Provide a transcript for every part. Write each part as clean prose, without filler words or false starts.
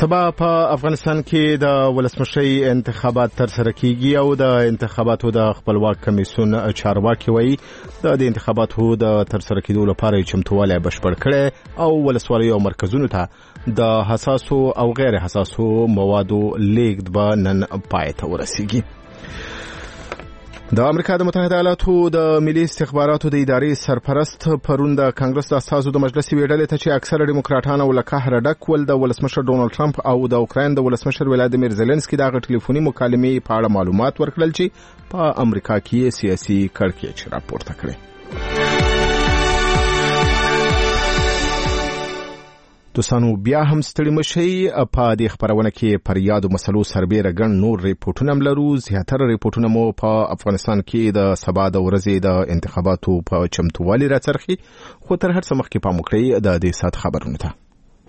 سبا په افغانستان کې د ولسمشرۍ انتخابات ترسره کیږي او د انتخاباتو د خپلواک کمیسیون چارواکي وایي د انتخاباتو د ترسره کېدو لپاره چمتووالی بشپړ کړي او ولسوالیو مرکزونو ته د حساسو او غیر حساسو موادو لیږد به نن پای ته ورسیږي. د امریکا د متحده ایالاتو د ملي استخباراتو د ادارې سرپرست پرون د کانګرس د اساسو د مجلس ویډلې ته چې اکثره ډیموکراټان او لکه ډک ول د ولسمشر ډونالد ټرمپ او د اوکراین د ولسمشر ولادیمیر زيلنسکي د ټلیفوني مکالمې په اړه معلومات ورکړل چې په امریکا کې سیاسي کړکېچ راپورته کړي. دوستانو بیا هم ستړي مشئ په دې خبرونه کې پر یادو مسلو سربېره ګڼ نور ریپورتونه هم لرو. زیاتره ریپورتونه مو په افغانستان کې د سبا د ورځې د انتخاباتو په چمتووالي راڅرخي، خو تر هر څه مخکې پام وکړئ د دې ساعت خبرونو ته.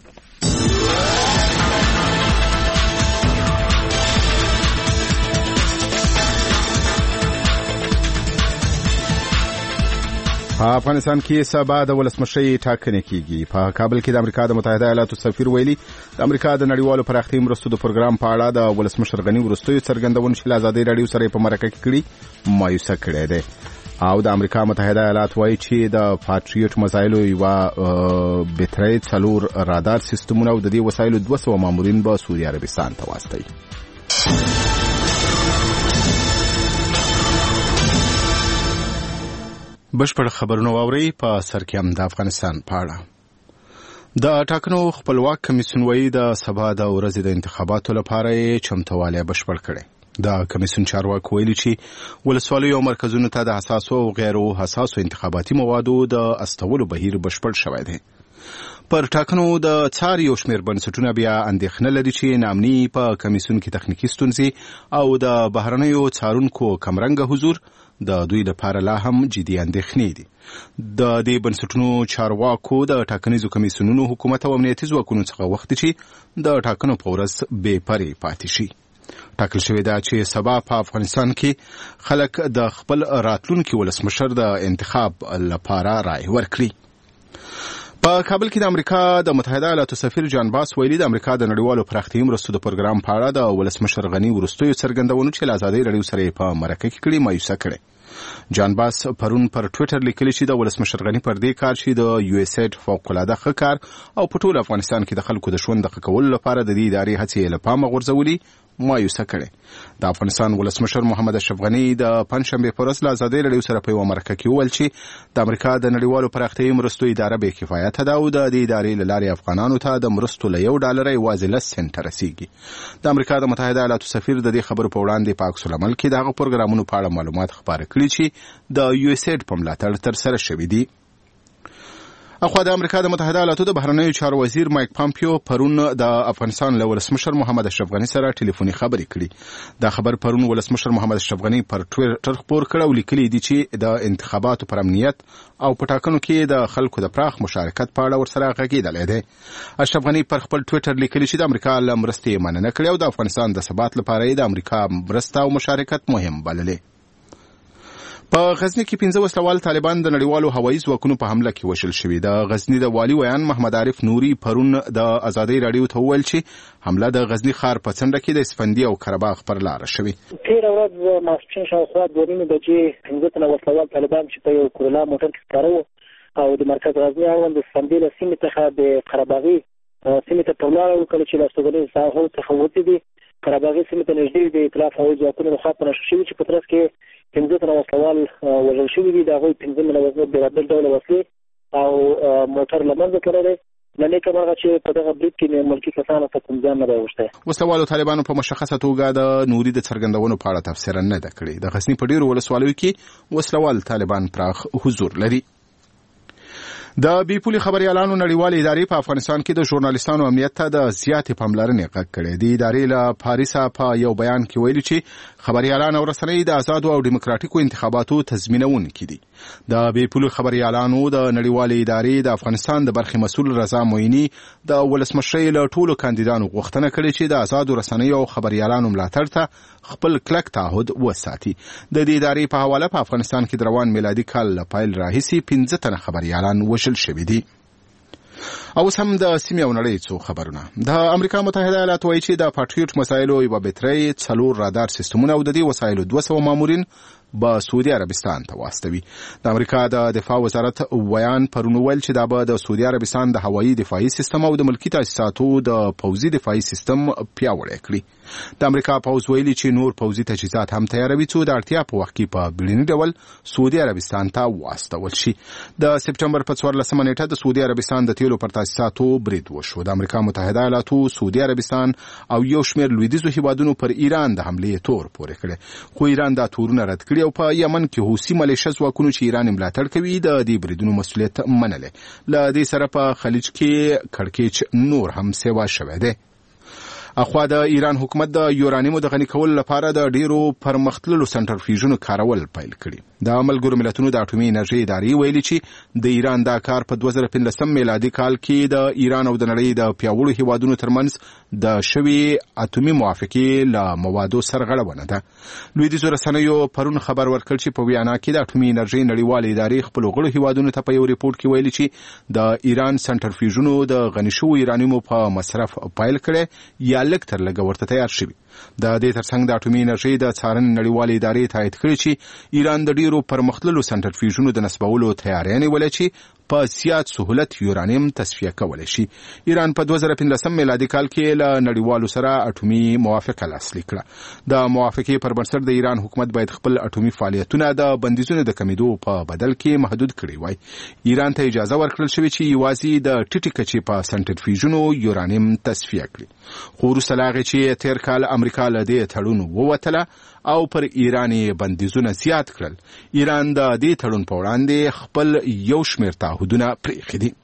په افغانستان کې سبا د ولسمشرۍ ټاکنې کیږي. په کابل کې د امریکا د متحده ایالاتو سفیر ویلي د امریکا د نړیوالو پراختیايي مرستو د پروګرام په اړه د ولسمشر غني وروستیو څرګندونې چې ازادي رادیو سره په مرکه کې کړي مایوسه کړي دي او د امریکا متحده ایالات وایي چې د پاتریوټ مسایلو یو بهتري څلور رادار سیستمونه او د دې وسایلو 200 مامورین به سعودي عربستان ته واستوي. بشپړ خبرونه واوري. په سر کې هم د افغانستان په اړه د ټاکنو خپلواک کمیسیون وایي د سبا د ورځې د انتخاباتو لپاره چمتووالی بشپړ کړي. د کمیسیون چارواکي ویلي چې ولسوالیو مرکزونو ته د حساسو او غیر حساسو انتخاباتي موادو د استولو بهیر بشپړ شوی دی. پر ټاکنو د څار یو شمېر بنسټونه بیا اندېښنه لري چې نامني په کمیسیون کې تخنیکي ستونزې او د بهرنیو څارونکو کمرنګه حضور د دوی لپاره لا هم جدي اندېښنې دي. د دې بنسټونو چارواکو د ټاکنیزو کمیسیونونو حکومت او امنیتي ځواکونو څخه وخت چې د ټاکنو په ورځ بې پرې پاتې شي. ټاکل شوی دا چې سبا په افغانستان کې خلک د خپل راتلونکي ولسمشر د انتخاب لپاره رائے ورکړي. په کابل کې د امریکا د متحده ایالاتو سفیر جان باس ویلي د امریکا د نړیوالو پراختیايي مرستو د پروګرام په اړه د ولسمشر غني وروستیو څرګندونې چې ازادي رادیو سره په مرکه کې کړي مایوسه کړي. جان باس پرون پر ټوئیټر لیکلی چې د ولسمشر غني پر دې کار چې د یو اس ایډ فوق العاده ښه کار او په ټول افغانستان کې د خلکو د ژوند د ښه کولو لپاره د دې ادارې هڅې له پامه غورځولي مایوسه کړي. د افغانستان ولسمشر محمد اشرف غني د پنځشنبه په ورځ له ازادي رادیو سره په مرکه کې وویل چې د امریکا د نړیوالو پراختیايي مرستو اداره به کفایت ده او د دې ادارې له لارې افغانانو ته د مرستو له $1 یوازې 10 سنت رسیږي. د امریکا د متحده ایالاتو سفیر د دې خبرو په وړاندې په عکس العمل کې دغه پروګرامونو په اړه معلومات خبره کړي چې د یو اس ایډ په ملاتړ ترسره شوي دي. اخوا د امریکا د متحده ایالاتو د بهرنیو چارو وزیر مایک پامپیو پرون د افغانستان له ولسمشر محمد اشرف غني سره ټلیفوني خبرې کړې. دا خبر پرون ولسمشر محمد اشرف غني پر ټوئیټر خبر کړ او لیکلي دي چې د انتخاباتو پر امنیت او په ټاکنو کې د خلکو د پراخ مشارکت په اړه ورسره غږېدلی دی. اشرف غني پر خپل ټوئیټر لیکلي چې د امریکا له مرستې مننه کړې او د افغانستان د ثبات لپاره د امریکا مرسته او مشارکت مهم بللې. په غزنی کې 15 وسلوال طالبان د نړیوالو هوایي ځواکونو په حمله کې وشل شوي. د غزنی د والي ویان محمد عارف نوري پرون د ازادي رادیو ته وویل چې حمله د غزنی ښار په څنډه کې د اسفندي او قرهباغ پر لار شوې. تیر ورځ ماسپښین شاوخوا 2:30 بجې 15 وسلوال طالبان چې په یو کورولا موټر کې ښکاره وو او د مرکز غزنی اړوند د اسفندي له سیمې څخه د قرهباغي سیمې ته په لاره وکړه چې له استوګنې ساحو څخه ووتې دي. قرهباغي سیمې ته نږدې د ائتلاف هوایي ځواکونو لخوا په نښه شوي چې په ترڅ کې 15 وسلوال وژل شوي دي. د هغوی 15 من وسلې بېلابېل ډوله وسلې او موټر له منځه تللی. له نیکه مرغه چې په دغه برید کې ملکي کسانو ته کوم زیان نه دی اوښتی. وسلوالو طالبانو په مشخصه توګه د نوري د څرګندونو په اړه تفسیر نه ده کړې. د غزني په ډېرو ولسوالیو کې وسلوال طالبان پراخ حضور لري. د بیپولي خبريالانو نړیوالې ادارې په افغانستان کې د ژورنالیستانو امنیت ته د زیاتې پاملرنې غږ کړی دی. ادارې له پاریسا په یو بیان کې ویلي چې خبريالان او رسنۍ د آزادو او دیموکراتیکو انتخاباتو تضمینونکي دي. د بیپولي خبريالانو د نړیوالې ادارې د افغانستان د برخې مسؤل رضا مویني د ولسمشرۍ له ټولو کاندیدانو غوښتنه کړې چې د آزادو رسنیو او خبريالانو ملاتړ ته خپل کلک تعهد وساتي. د دې ادارې په حواله په افغانستان کې د روان میلادي کال له پیل راهیسې 15 تنه خبريالان وشل شوي دي. او هم د سیمې او نړۍ څو خبرونه. د امریکا متحده ایالات وایي چې د پاټریوټ مسایلو یو بټري 4 رادار سیستمونه او د دې وسایلو 200 مامورین به سعودي عربستان ته واستوي. د امریکا د دفاع وزارت ویان پرون ویل چې دا به د سعودي عربستان د هوایي دفاعي سیستم او د ملکی تاسیساتو د پوځي دفاعي سیستم پیاوړی کړي. د امریکا پوځ ویلي چې نور پوځي تجهیزات هم تیاروي چې د اړتیا په وخت کې په بیړني ډول سعودي عربستان ته واستول شي. د سپټمبر په 14 نیټه د سعودي عربستان د تیلو پر تاسیساتو برید وشو. د امریکا متحده ایالاتو سعودي عربستان او یو شمېر لویدیځو هیوادونو پر ایران د حملې تور پورې کړي، خو ایران دا تورونه رد کړي او په یمن کې حوثي ملیشه ځواکونو چې ایران ملاتړ کوي د دې بریدونو مسؤلیت منلې. له دې سره په خلیج کې کړکېچ نور هم سیوا شوی دی. اخوا د ایران حکومت د یورانیمو د غني کولو لپاره د ډیرو پرمختللو سنټرفیوژونو کارول پیل کړي. د ملګرو ملتونو د اټومي انرژي ادارې ویلي چې د ایران دا کار په 2015 میلادي کال کې د ایران او د نړۍ د پیاوړو هیوادونو ترمنځ د شوي اټومي موافقې له موادو سرغړونه ده. لویدیځو رسنیو پرون خبر ورکړ چې په ویانا کې د اټومي انرژي نړیوال ادارې خپل غړو هیوادونو ته په یو ریپورت کې ویلي چې د ایران سنټرفیوژونو د غني شوو ایرانیمو په مصرف پیل کړي یا لږ تر لږه ورته تیار شوي. د دې ترڅنګ د اټومي انرژي د څارنې نړیوالې ادارې تایید کړي چې ایران د ډیرو پرمختللو سنټرفیوژونو د نصبولو تیاری نیولې چې په زیات سهولت یورانیم تصفیه کولی شي. ایران په 2015 میلادي کال کې له نړیوالو سره اټومي موافقه لاسلیک کړه. د موافقې پر بنسټ د ایران حکومت باید خپل اټومي فعالیتونه د بندیزونو د کمیدو په بدل کې محدود کړي وای. ایران ته اجازه ورکړل شوې چې یوازې د ټیټي کچې په سنټرفیوژونو یورانیم تصفیه کړي. خو وروسته له هغې چې تیر کال امریکا له دې تړون ووتله او پر ایران بندیزونه زیات کړل، ایران د دې تړون په وړاندې خپل یو شمېر تعهدونه پرېښي دي.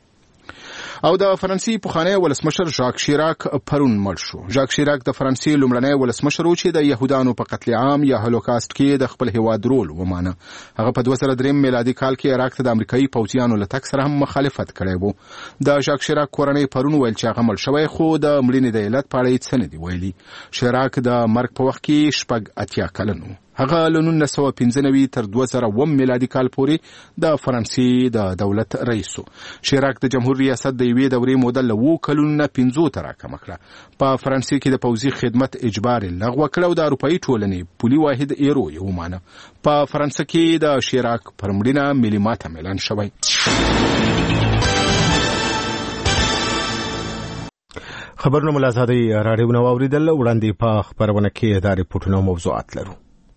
او د فرانسې پخوانی ولسمشر ژاک شیراک پرون مړ شو. ژاک شیراک د فرانسې لومړنی ولسمشر و چې د یهودانو په قتل عام یا هولوکاست کې د خپل هیواد رول ومانه. هغه په 2003 میلادي کال کې عراق ته د امریکایي پوځیانو له تګ سره هم مخالفت کړی و. د ژاک شیراک کورنۍ پرون ویل چې هغه مړ شوی، خو د مړینې د علت په اړه هیڅ نه دي ویلي. شیراک د مرګ په وخت کې 86 کلن و. هغه له 1995 تر 2001 میلادي کال پورې د فرانسې د دولت رئیس و. شیراک د جمهور ریاست د یوې دورې موده له 2 کلونو نه 15 ته راکمه کړه. په فرانسې کې د پوځي خدمت اجبار لغوه کړ او د اروپایي ټولنې پولي واحد ایرو یې ومانه. په فرانسه کې د شیراک پر مړینه ملي ماتم اعلان شوی. خبرونه ملازادي راډیو نو اوریدل. وړاندې په خبرونه کې د ریپورتونو موضوعات لرو.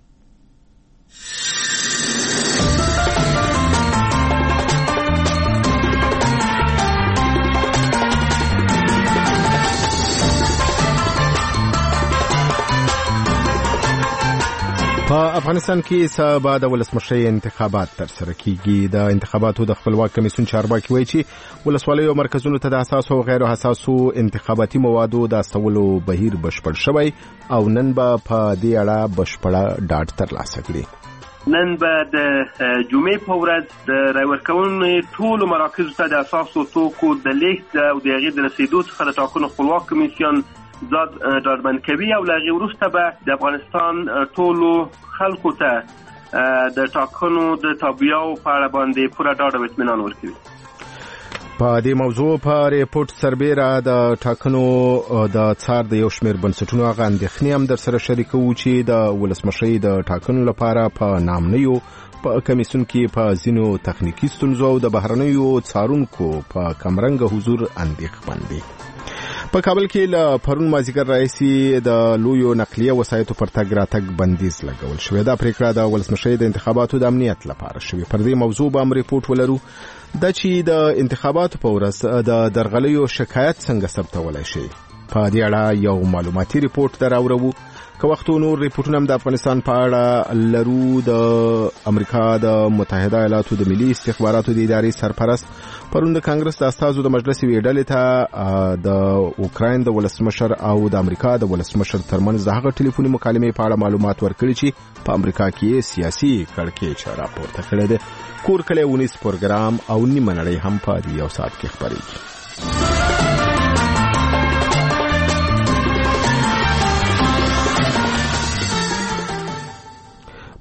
په افغانستان کې سبا د ولسمشرۍ انتخابات ترسره کیږي. د انتخاباتو د خپلواک کمیسیون چارواکي وایي چې ولسوالیو مرکزونو ته د حساسو او غیر حساسو انتخاباتي موادو د استولو بهیر بشپړ شوی او نن به په دې اړه بشپړه ډاډ ترلاسه کړي. نن به د جمعې په ورځ د رای ورکونې ټولو مراکزو ته د اساسو توکو د لیږد او د هغې د رسېدو څخه د ټاکنو خپلواک کمیسیون ډاډمن کوي او له هغې وروسته به د افغانستان ټولو خلکو ته د ټاکنو د تابعیاو په اړه باندې پوره ډاډ او اطمینان ورکوي. په دې موضوع په ریپورت سربیره د ټاکنو د څار د یو شمېر بنسټونو هغه اندېښنې هم در سره شریکوو چې د ولسمشرۍ د ټاکنو لپاره په نامنیو په کمیسیون کې په ځینو تخنیکي ستونزو او د بهرنیو څارونکو په کمرنګه حضور اندېښمن دي. په کابل کې له پرون مازیګر راهیسې د لویو نقلیه وسایطو پر تګ راتګ بندیز لګول شوی. دا پریکړه د ولسمشرۍ د انتخاباتو د امنیت لپاره شوې. پر دې موضوع به هم ریپورت ولرو. دا چې د انتخاباتو په ورځ د درغلیو شکایت څنګه ثبتولی شي، په دې اړه یو معلوماتي ریپورت دراوړو. که وخت نور ریپورتونه هم د افغانستان په اړه لرو. د امریکا د متحده ایالاتو د ملي استخباراتو د ادارې سرپرست پرون د کانګرس د استازو د مجلس یوې ډلې ته د اوکراین د ولسمشر او د امریکا د ولسمشر ترمنځ د هغه ټلیفوني مکالمې په اړه معلومات ورکړي چې په امریکا کې سیاسي کړکېچ راپورته کړی دی. کور کلی ونیس پروګرام او نیمه نړۍ هم په یو ساعت کې خپرېږي.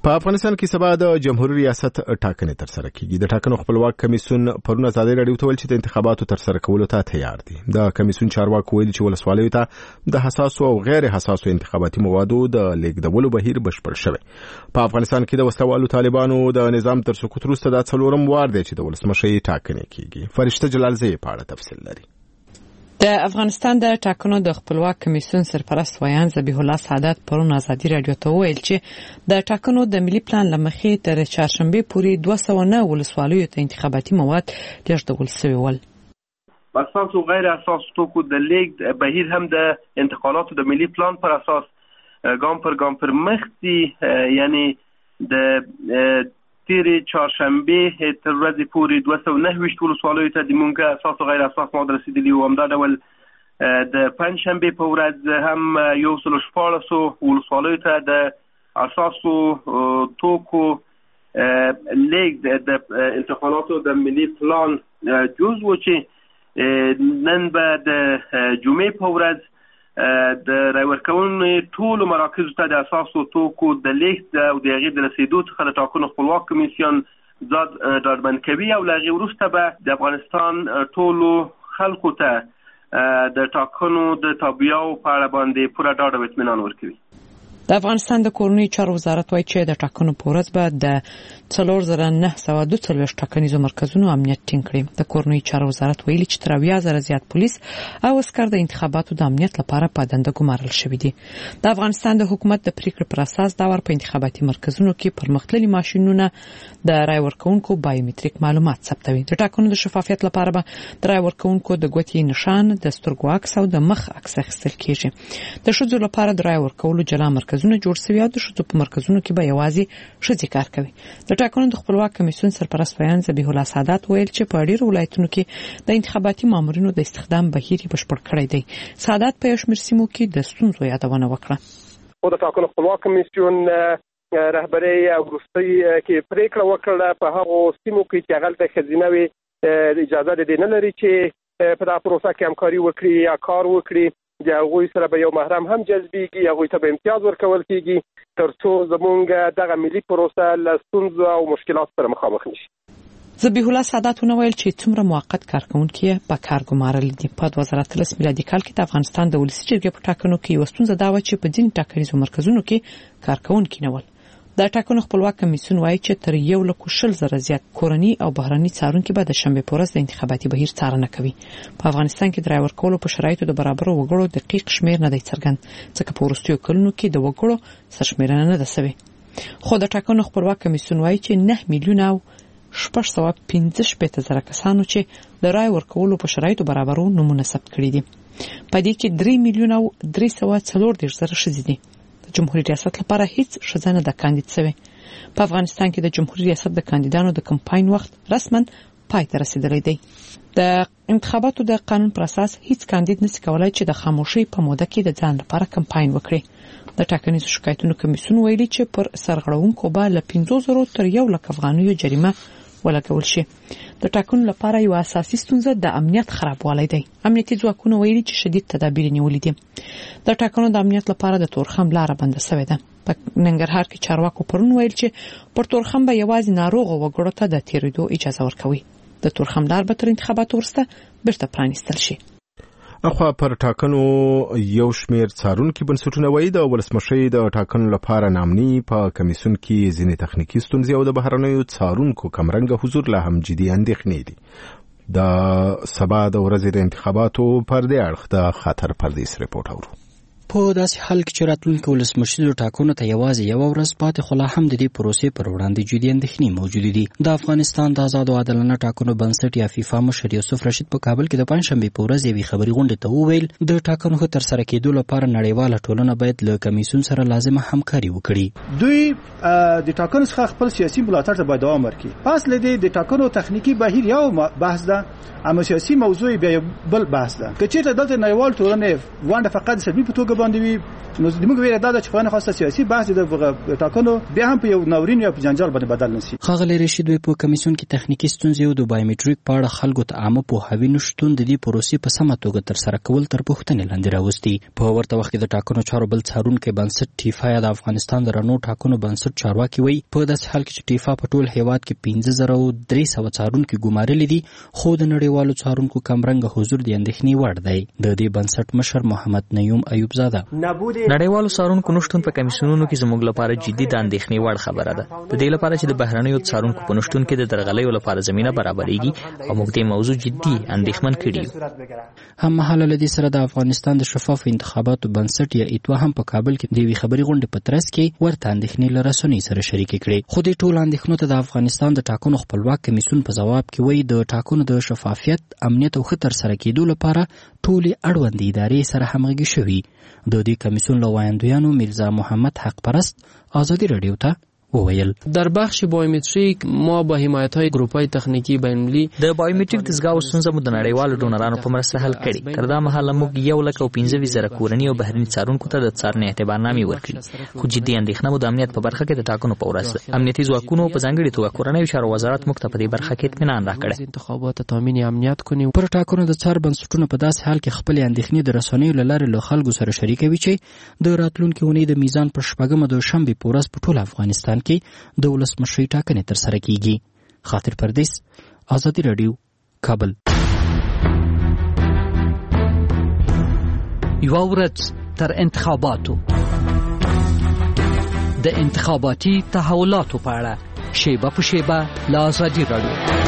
په افغانستان کې سبا د جمهوریت ریاست ټاکنې ترسره کیږي. د ټاکنو خپلواک کمیسیون پرون ازادي راډیو ته ویل چې د انتخاباتو ترسره کولو ته تیار دي. د کمیسیون چارواکو ویلي چې ولسوالیو ته د حساسو او غیر حساسو انتخاباتي موادو د لیږدولو بهیر بشپړ شوی. په افغانستان کې د وسلوالو طالبانو د نظام تر سقوط وروسته دا څلورم وار دی چې د ولسمشر ټاکنې کیږي. فرشته جلالزی په اړه تفصیل لري. د افغانستان د ټاکنو د خپلواک کمیسیون سرپرست ویان ذبیح الله سعادت پرون ازادي راډیو ته ویل چې د ټاکنو د ملي پلان لمخې تر چهارشنبه پورې 209 ولسوالیو ته انتخاباتي مواد لیږدول شوي ول. اساس او غیر اساس توکو د لیږد بهیر هم د انتقالاتو د ملي پلان پر اساس ګام پر مخ دي. یعنی د تیری چهارشنبه تر ورځې پورې 209 ولسوالیو ته د مونږه اساس او غیر اساس مواد رسیدلي و. همدا ډول د پنجشنبه په ورځ هم 114 ولسوالیو ته د اساسو توکو لیږد د انتقالاتو د ملي پلان جز و چې نن به د جمعې په ورځ د رای ورکونې ټولو مراکزو ته د اساسو توکو د لیږد او د هغې د رسیدو څخه د ټاکنو خپلواک کمیسیون ځان ډاډمن کوي او له هغې وروسته به د افغانستان ټولو خلکو ته د ټاکنو د تابعیاو په اړه باندې پوره ډاډ او اطمینان ورکوي. د افغانستان د کورنیو چارو وزارت وایي چې د ټاکنو په ورځ به د 4942 ټاکنیزو مرکزونو امنیت ټینګ کړي. د کورنیو چارو وزارت ویلي چې تر 80,000 زیات پولیس او عسكر د انتخاباتو د امنیت لپاره پابند ګمارل شوي دي. د افغانستان د حکومت د پریکړې پر اساس دا ور په انتخاباتي مرکزونو کې پرمختللي ماشينونه د رای ورکونکو بایومټریک معلومات ثبتوي. د ټاکنو د شفافیت لپاره به د رای ورکونکو د ګوتې نشان، د سترګو عکس او د مخ عکس اخیستل کیږي. د شذو لپاره د رای ورکولو جلا مرکزونه جوړ شوي او د شذو په مرکزونو کې به یوازې ښځې کار کوي. د ټاکنو د خپلواک کمیسیون سرپرست ویان ذبیح الله سعادت ویل چې په ډیرو ولایتونو کې د انتخاباتي مامورینو د استخدام بهیر بشپړ کړی دی. سعادت په یو شمېر سیمو کې د ستونزو یادونه وکړه. د ټاکنو خپلواک کمیسیون رهبري او وروستي کې پریکړه وکړه په هغو سیمو کې چې هغه د خزینه وي اجازه ده نه لري چې په دا پروسه کې همکاري وکړي یا کار وکړي. د هغوی سره به یو محرم هم جذبېږي، هغوی ته به امتیاز ورکول کېږي ترڅو زمونږ دغه ملي پروسه له ستونزو او مشکلاتو سره مخامخ نشي. ذبیح الله سعادت ویل چې څومره موقت کارکونکي په کار ګمارل دي. په 2013 میلادي کال کې د افغانستان د ولسي جرګې په ټاکنو کې یو ستونزه دا و چې په ځینې ټاکنیزو مرکزونو کې کارکونکي نه ول. د ټاکنو خپلواک کمیسیون وایي چې تر 1,40,000 زیات کورني او بهرني څارونکي به د شنبه په ورځ د انتخاباتي بهیر څارنه کوي. په افغانستان کې د رای ورکولو په شرایطو د برابرو وګړو دقیق شمیر نه دی څرګند، ځکه په وروستیو کلونو کې د وګړو سرشمیرنه نه ده شوې. خو د ټاکنو خپلواک کمیسیون وایي چې 9 میلیونه او 615,000 کسانو چې د رای ورکولو په شرایطو برابرو نمونه ثبت کړي دي. په دې کې 3 میلیونه او 340,000 ښځې دي. جمهوریت ریاست لپاره هیڅ ښځه د کاندید شوی. په افغانستان کې د جمهوریت ریاست د کاندیدانو د کمپاین وخت رسما پای ته رسیدلی دی. د انتخاباتو د قانون پر اساس هیڅ کاندید نشي کولای چې د خاموشي په موده کې د ځان لپاره کمپاین وکړي. د ټاکنیزو شکایتونو کمیسیون ویلي چې پر سرغړونکو به له 5,000 تر 1,00,000 افغانیو جریمه ولګول شي. د ټاکنو لپاره یو اساسي ستونزه د امنیت خرابوالی دی. امنیتي ځواکونه ویلي چې شدید تدابیر نیولي دي. د ټاکنو د امنیت لپاره د تورخم لاره بنده شوې ده. په ننګرهار کې چارواکو پرون ویل چې پر تورخم به یوازې ناروغ وګړو ته د تیریدو اجازه ورکوي. د تورخم لار به تر انتخاباتو وروسته بیرته پرانیستل شي. اخوا پر ټاکنو یو شمیر څارونکي بنسټونه وایي د ولسمشر د ټاکنو لپاره نامني په کمیسیون کې ځینې تخنیکی ستونزې او د بهرنیو څارونکو کمرنګه حضور لا هم جدي اندېښنې دي. د سبا د ورځې د انتخاباتو پر دې اړخ د خطر پردیس رپورټ اورو. په داسې حال کې چې راتلونکي ولسمشر ټاکنو ته یوازې یو ورځ پاتې، خو لا هم د دې پروسې پر وړاندې جدي اندېښنې موجودې دي. د افغانستان د آزاد او عادلانه ټاکنو بنسټ یا فیفا مشر یوسف رشید په کابل کې د پنجشنبې په ورځ یوې خبري غونډې ته وویل د ټاکنو ښه ترسره کېدو لپاره نړیواله ټولنه باید له کمیسیون سره لازمه همکاري وکړي. دوی د ټاکنو څخه خپل سیاسي ملاتړ ته باید دوام ورکړي. پس له دې د ټاکنو تخنیکی بهیر یو بحث ده، اما سیاسي موضوع بیا بل بحث ده. که چیرته دلته نړیوال ټولنه ونده فقط سلبي په توګه باندې وي نو زموږ ویره دا چې په خاصه سیاسي بحث د ټاکنو بیا هم په یو ناورین یا په جنجال باندې بدل نشي. ښاغلی رشید په کمیسیون کې تخنیکی ستونزې او د بایومټریک په اړه خلکو ته عامه پوهاوی نشټون د دې پروسې په سمه توګه تر سره کول تر پوښتنې لاندې راوستي. په ورته وخت کې د ټاکنو چارو بل څارونکي بنسټ ټیفا د افغانستان د رڼو ټاکنو بنسټ چارواکي وایي په داسې حال کې چې ټیفا په ټول هیواد کې 15300 څارونکي ګمارلي دي خو د نړیوالو څارونکو کمرنګ حضور د اندېښنې وړ دی. د دې بنسټ مشر محمد نیوم ایوب زاده نړیوالو څارونکو نشټون په کمیسیونونو کې زموږ لپاره جدي د اندېښنې وړ خبره ده. د دې لپاره چې د بهرنیو څارونکو په نشټون کې د درغلیو لپاره زمينه برابرېږي او موږ دې موضوع جدي اندېښمن کړي یو. هم مهاله لدی سره د افغانستان د شفاف انتخاباتو بنسټ یا ایتوا هم په کابل کې د وی خبري غونډې په ترڅ کې ورته اندېښنې لرسونی سره شریک کړي. خو د ټول اندېښنو ته د افغانستان د ټاکنو خپلواک کمیسیون په جواب کې وایي د ټاکنو د شفافیت، امنیت او خطر سره کېدو لپاره ټول اړوند ادارې سره همغږي شوي. د دې کمیسیون لوایندویانو میرزا محمد حق پرست آزادی رادیو ته وویل در بخش بایومتریک ما با حمایت‌های گروپ‌های تخنیکی بین‌المللی د بایومتریک دستګاو ستونزه مو د نړیوالو ډونرانو په مرسته حل کړي. تر دا مهاله موږ 1,15,000 کورنۍ او بهرني څارونکو ته د څارنې اعتبارنامې ورکړي. خو جدي اندېښنه مو د امنیت په برخه کې د ټاکنو په ورځ ده. امنیتي ځواکونو په ځانګړي توګه کورنۍ چارو وزارت موږ ته په دې برخه کې اطمینان راکړی. انتخابات تامین امنیت کنیم. پر ټاکنو د څار بنسټونو په داسې حال کې خپل اندېښنې د رسنیو له لارې له خلکو سره شریکوي چې د راتلونکي اونۍ د میزان پر شپږمه د شنبې په ورځ په ټول افغانستان کې د ولسمشرۍ ټاکنې تر سره کیږي. خاطر پردیس، آزادی رادیو، کابل. یو ورځ تر انتخاباتو د انتخاباتي تحولاتو په اړه شیبه په شیبه له آزادی رادیو.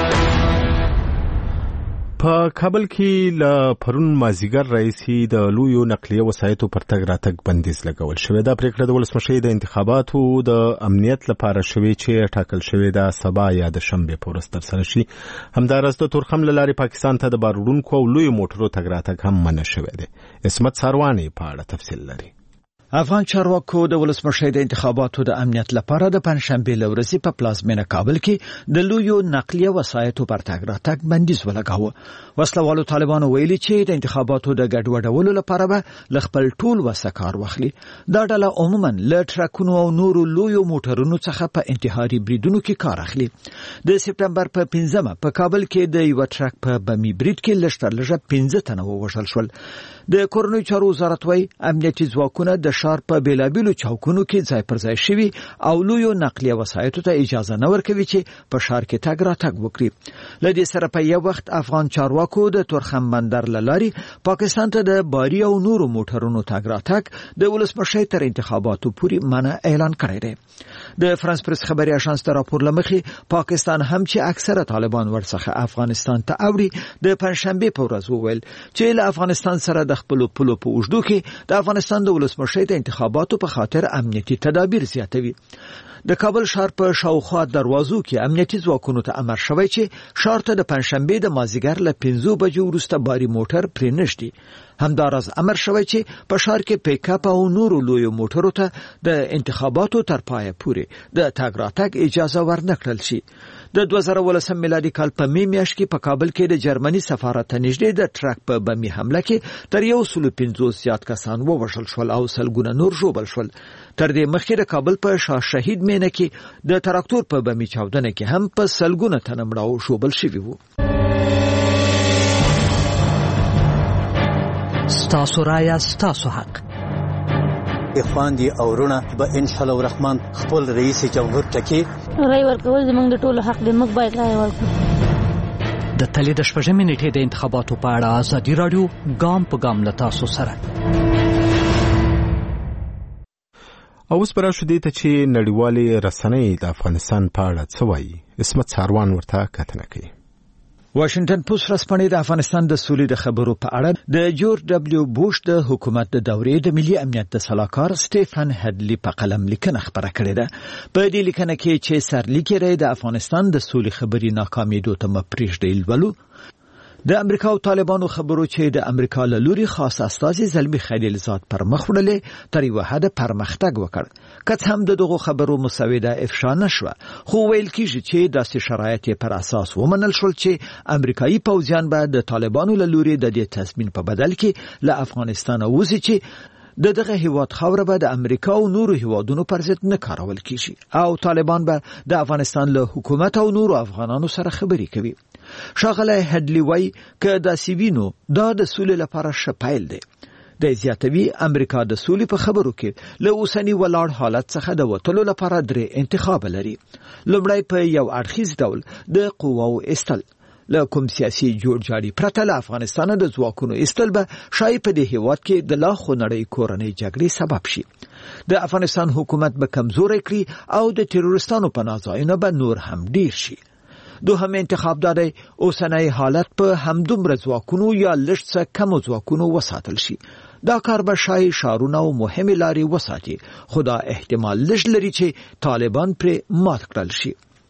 په کابل کې له پرون مازیګر راځي د لویو نقلیه وسایطو پر تګ راتګ بندیز لګول شوی. دا پریکړه د ولسمشرۍ د انتخاباتو د امنیت لپاره شوی چې ټاکل شوی د سبا یا د شنبې په ورځ ترسره شي. همداراز د تورخم له لارې پاکستان ته د بارودونکو او لویو موټرو تګ راتګ هم منع شوی دی. اسمت ساروانی په اړه تفصیل لري. افغان چارواکو د ولسمشرۍ د انتخاباتو د امنیت لپاره د پنځشنبې له ورځې په پلازمینه کابل کې د لویو نقلیه وسایطو پر تګ راتګ بندیز ولګاوه. وسلوالو طالبانو ویلي چې د انتخاباتو د ګډوډولو لپاره به له خپل ټول وسه کار واخلي. دا ډله عموما له ټرکونو او نورو لویو موټرونو څخه په انتحاري بریدونو کې کار اخلي. د سپټمبر په 5مه په کابل کې د یو ټرک په بمی برید کې لږترلږه 15 تنه ووژل شول. د کورنۍ چارو وزارت وايي امنیتي ځواکونه د ښار په بیلابیلو چوکونو کې ځای پر ځای شوي او لویو نقلیه وسایطو ته اجازه نه ورکوي چې په ښار کې تګ راتګ وکړي. له دې سره په یو وخت افغان چارواکو د تورخم بندر له لارې پاکستان ته د باري او نورو موټرونو تګ راتګ د ولسمشرۍ تر انتخاباتو پورې منع اعلان کړی دی. د فرانس پریس خبري اژانس د راپور لمخې پاکستان هم چې اکثره طالبان ورڅخه افغانستان ته اوړي د پنځشنبه په ورځ وویل چې له افغانستان سره د خپل پلو په اوږدو کې د افغانستان د ولسمشرۍ د انتخاباتو په خاطر امنیتي تدابیر زیاتوي. د کابل ښار په شاوخوا دروازو کې امنیتي ځواکونو ته امر شوی چې ښار ته د پنځشنبه د مازیګر له 5 بجو وروسته باري موټر پرې نشي. همداراز امر شوی چې په ښار کې پیک اپ او نورو لویو موټرو ته د انتخاباتو تر پایه پورې د تګ راتګ اجازه ورنکړل شي. د 2018 میلادي کال په می میاشت کې په کابل کې د جرمني سفارت ته نږدې د ټرک په بمی حمله کې تر 150 زیات کسان ووژل شول او سلګونه نور ژوبل شول. تر دې مخکې د کابل په شاه شهید مینه کې د تراکتور په بمی چاودنه کې هم په سلګونه تنه مړه او ژوبل شوي وو. ستاسو رایه ستاسو حق. اخوان او ورونه به ان شاء الله الرحمن خپل رئیس جمهور ټکی رای ورکول زموږ د ټولو حق دی. موږ باید رای ورکړو. د تلې د شپږمې نیټې د انتخاباتو په اړه آزادي رادیو ګام په ګام له تاسو سره. اوس پر شو دي ته چې نړیوالې رسنۍ د افغانستان په اړه څه وایي. اسمت ساروان ورته کتنه کوي. واشنگټن پوسټ رسپانې د افغانستان د سولې د خبرو په اړه د جورج دبليو بوش د حکومت د دورې د ملي امنیت د سلاکار سټيفن هډلی په قلم لیکنه خبره کړې ده. په دې لیکنه کې چې سرلیکي د افغانستان د سولې خبري ناکامېدو ته مپریږدي ولولو. د امریکا او طالبانو خبرو چې د امریکا له لوري خاص استازي زلمی خلیلزاد پر مخ وړلې تر یو حد پرمختګ وکړ. که هم دغه خبرو مسوده افشا نشوه، خو ویل کیږي چې داسې شرایط پر اساس ومنل شول چې امریکایي پوځیان به د طالبانو له لوري د دې تضمین په بدل کې له افغانستان وځي چې دغه هیواد خاوره به د امریکا او نورو هیوادونو پر ضد نه کارول کیږي او طالبان به د افغانستان له حکومت او نورو افغانانو سره خبرې کوي. ښاغلی هډلي وایي که داسې وي نو دا د سولې لپاره ښه پیل دی. د زیاتوي امریکا د سولې په خبرو کې له اوسنی ولاړ حالت څخه د وټلو لپاره درې انتخاب لري. لومړی په یو اړخیز ډول د قواو استل له کوم سیاسي جوړجاړي پرته له افغانستان د ځواکونو استل به شاید په دې هیواد کې د لا خونړۍ کورنۍ جګړې سبب شي. د افغانستان حکومت به کمزوري کړي او د تروریستانو پناه ځایونه به نور هم ډیر شي. دوهم انتخاب دادی اوسنی حالت په همدومره ځواکونو یا لږ څه کمو ځواکونو وساتل شي. دا کار به شاید شارونه او مهمې لارې وساتي، خو دا احتمال لږ لري چې طالبان پرې مات کړل شي.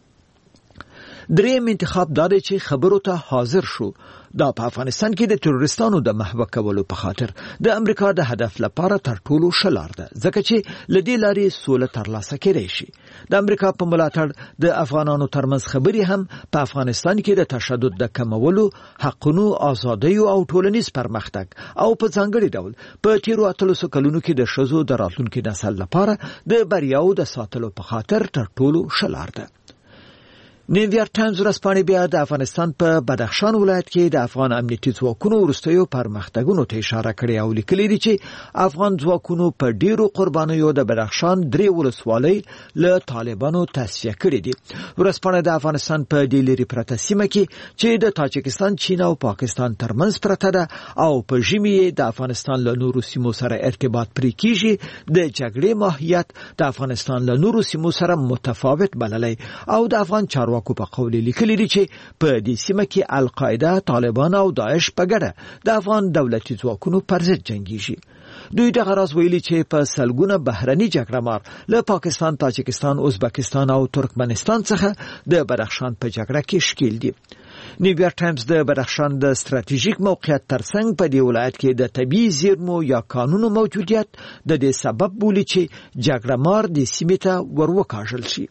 دریم انتخاب دادی چې خبرو ته حاضر شو. دا په افغانستان کې د تروریستانو د محو کولو په خاطر د امریکا د هدف لپاره تر ټولو ښه لار ده، ځکه چې له دې لارې سوله ترلاسه کېدای شي. د امریکا په ملاتړ د افغانانو ترمنځ خبرې هم په افغانستان کې د تشدد د کمولو، حقونو، ازادیو او ټولنیز پرمختګ او په ځانګړي ډول په تیرو 800 کلونو کې د ښځو د راتلونکي نسل لپاره د بریاو د ساتلو په خاطر تر ټولو ښه لار ده. نیویارک ټایمز ورځپاڼې بیا د افغانستان په بدخشان ولایت کې د افغان امنیتي ځواکونو وروستیو پرمختګونو ته اشاره کړې او لیکلي دي چې افغان ځواکونو په ډیرو قربانیو د بدخشان 3 ولسوالۍ له طالبانو تصفیه کړې دي. ورځپاڼه د افغانستان په دې لرې پرته سیمه کې چې د تاجکستان، چین او پاکستان ترمنځ پرته ده او په ژمي د افغانستان له نورو سیمو سره ارتباط پرې کیږي، د جګړې ماهیت د افغانستان له نورو سیمو سره متفاوت بللی او د افغان چارواکو په قول لیکلي دي چې په دې سیمه کې القاعده، طالبان او داعش په ګډه د افغان دولتي ځواکونو پر ضد جنګیږي. دوی دغه راز ویلي چې په سلګونه بهرني جګړهمار له پاکستان، تاجکستان، ازبکستان او ترکمنستان څخه د بدخشان په جګړه کې ښکیل دي. نیویارک ټایمز د بدخشان د ستراتیژیک موقعیت ترڅنګ په دې ولایت کې د طبیعي زیرمو یا کانونو موجودیت د دې سبب بولي چې جګړهمار د سیمې ته وروکاږل شي.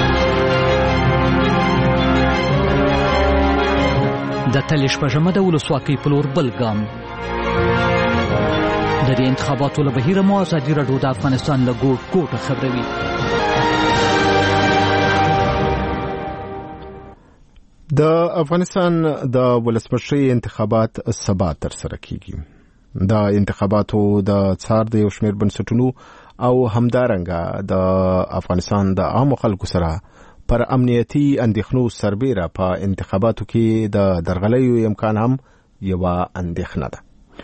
د تل شپږمه د ولسواکۍ په لور بل ګام. د دې انتخاباتو له بهیره مو ازادي راډیو د افغانستان له ګوټ ګوټه خبروي. د افغانستان د ولسمشرۍ انتخابات سبا ترسره کیږي. د انتخاباتو د څار د یو شمېر بنسټونو او همدارنګه د افغانستان د عامو خلکو سره پر امنیتي اندېښنو سربېره په انتخاباتو کې د درغلیو امکان هم یوه اندېښنه ده.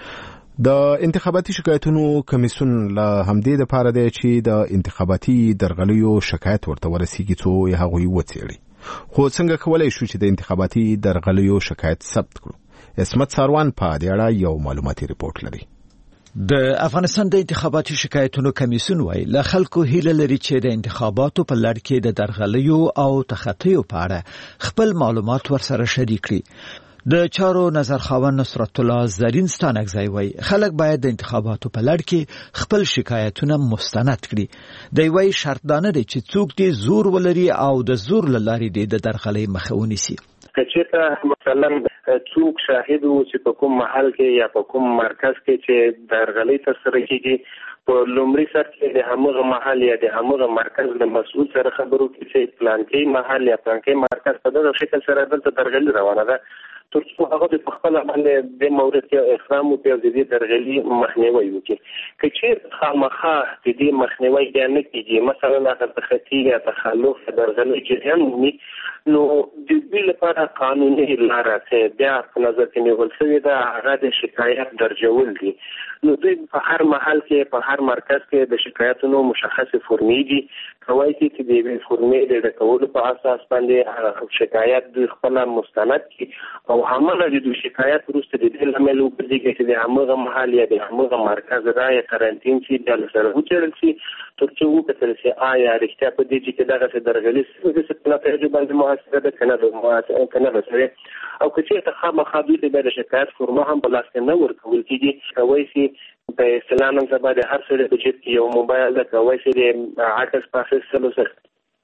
د انتخاباتي شکایتونو کمیسیون له همدې دپاره دی چې د انتخاباتي درغلیو شکایت ورته ورسیږي څو یې هغوی وڅېړي. خو څنګه کولی شو چې د انتخاباتي درغلیو شکایت ثبت کړو؟ عصمت ساروان په دې اړه یو معلوماتي ریپورت لري. د افغانستان د انتخاباتي شکایتونو کمیسیون وایي له خلکو هیله لري چې د انتخاباتو په لړ کې د درغلیو او تخطیو په اړه خپل معلومات ورسره شریک کړي. د چارو نظر خاوند نصرت الله زرین ستانکزی وایي خلک باید د انتخاباتو په لړ کې خپل شکایتونه مستند کړي. دی وایي شرط دا نه دی چې څوک دې زور ولري او د زور له لارې دې د درغلۍ مخه ونیسي. کچېته مثلا څوک شاهد وو چې په کوم محل کې یا په کوم مرکز کې چې درغلۍ ترسره کیږي، په لومړي سر کې د همغه محل یا د همغه مرکز د مسؤل سره خبرو کې چې پلانکي محل یا پلانکي مرکز په دغه شکل سره دلته درغلۍ روانه ده، ترڅو هغه په خپل باندې د مورد کې اقدام وکړي او د دې درغلۍ مخنیوي وکړي. که چېرته خامخا د دې مخنیوي بیا نه کېږي، مثلا هغه تخطي یا تخلف درغلۍ جریان ومومي، نو د دې لپاره قانوني لاره چې بیا په نظر کې نیول شوې ده هغه د شکایت درجول دي. نو دوی په هر محل کې، په هر مرکز کې د شکایتونو مشخصې فورمې دي. کوای شي چې د دې فورمې د ډکولو په اساس باندې شکایت دوی خپله مستند کړي او همغه د شکایت وروسته د دې لامل وګرځي چې د همغه محل یا د همغه مرکز رایې قرنټین شي، بیا له سره وڅېړل شي ترڅو وکتل شي آیا رښتیا په دې چې دغسې درغلي د نتایجو باندې محاسبه ده که نه ده سوې. او که چېرته خامخا دوی ته بیا د شکایت فورمه هم په لاس کې نه ورکول کېږي، کولی شي په اصطلاح نن سبا د هر سړي په جیب کې یو موبایل ده، کولی شي د عکس په اخیستلو سره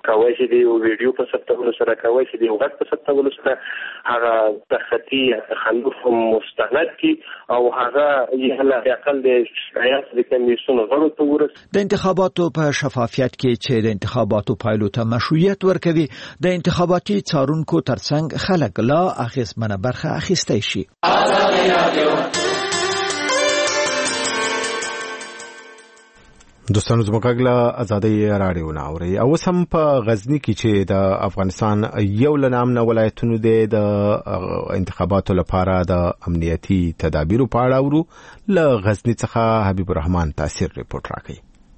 کوي چې د ویډیو په ثبتولو سره کوي چې د غږ په ثبتولو سره هغه د خطي خلوف مستند کی او هغه یې له اقل د شایعات د کمیسیون غړو ته ورس د انتخاباتو په شفافیت کې چې د انتخاباتو پایلو ته مشروعیت ورکوي د انتخاباتي څارونکو ترڅنګ خلک لا اخیستمنه برخه اخیستی شي. دوستانو زموږ له ازادي راډیو نه اوري او سم په غزنی کې چې د افغانستان یو لنام نه ولایتونو د انتخاباتو لپاره د امنیتي تدابیرو په اړه ورو له غزنی څخه حبیب الرحمن تاثیر ریپورت راکړي.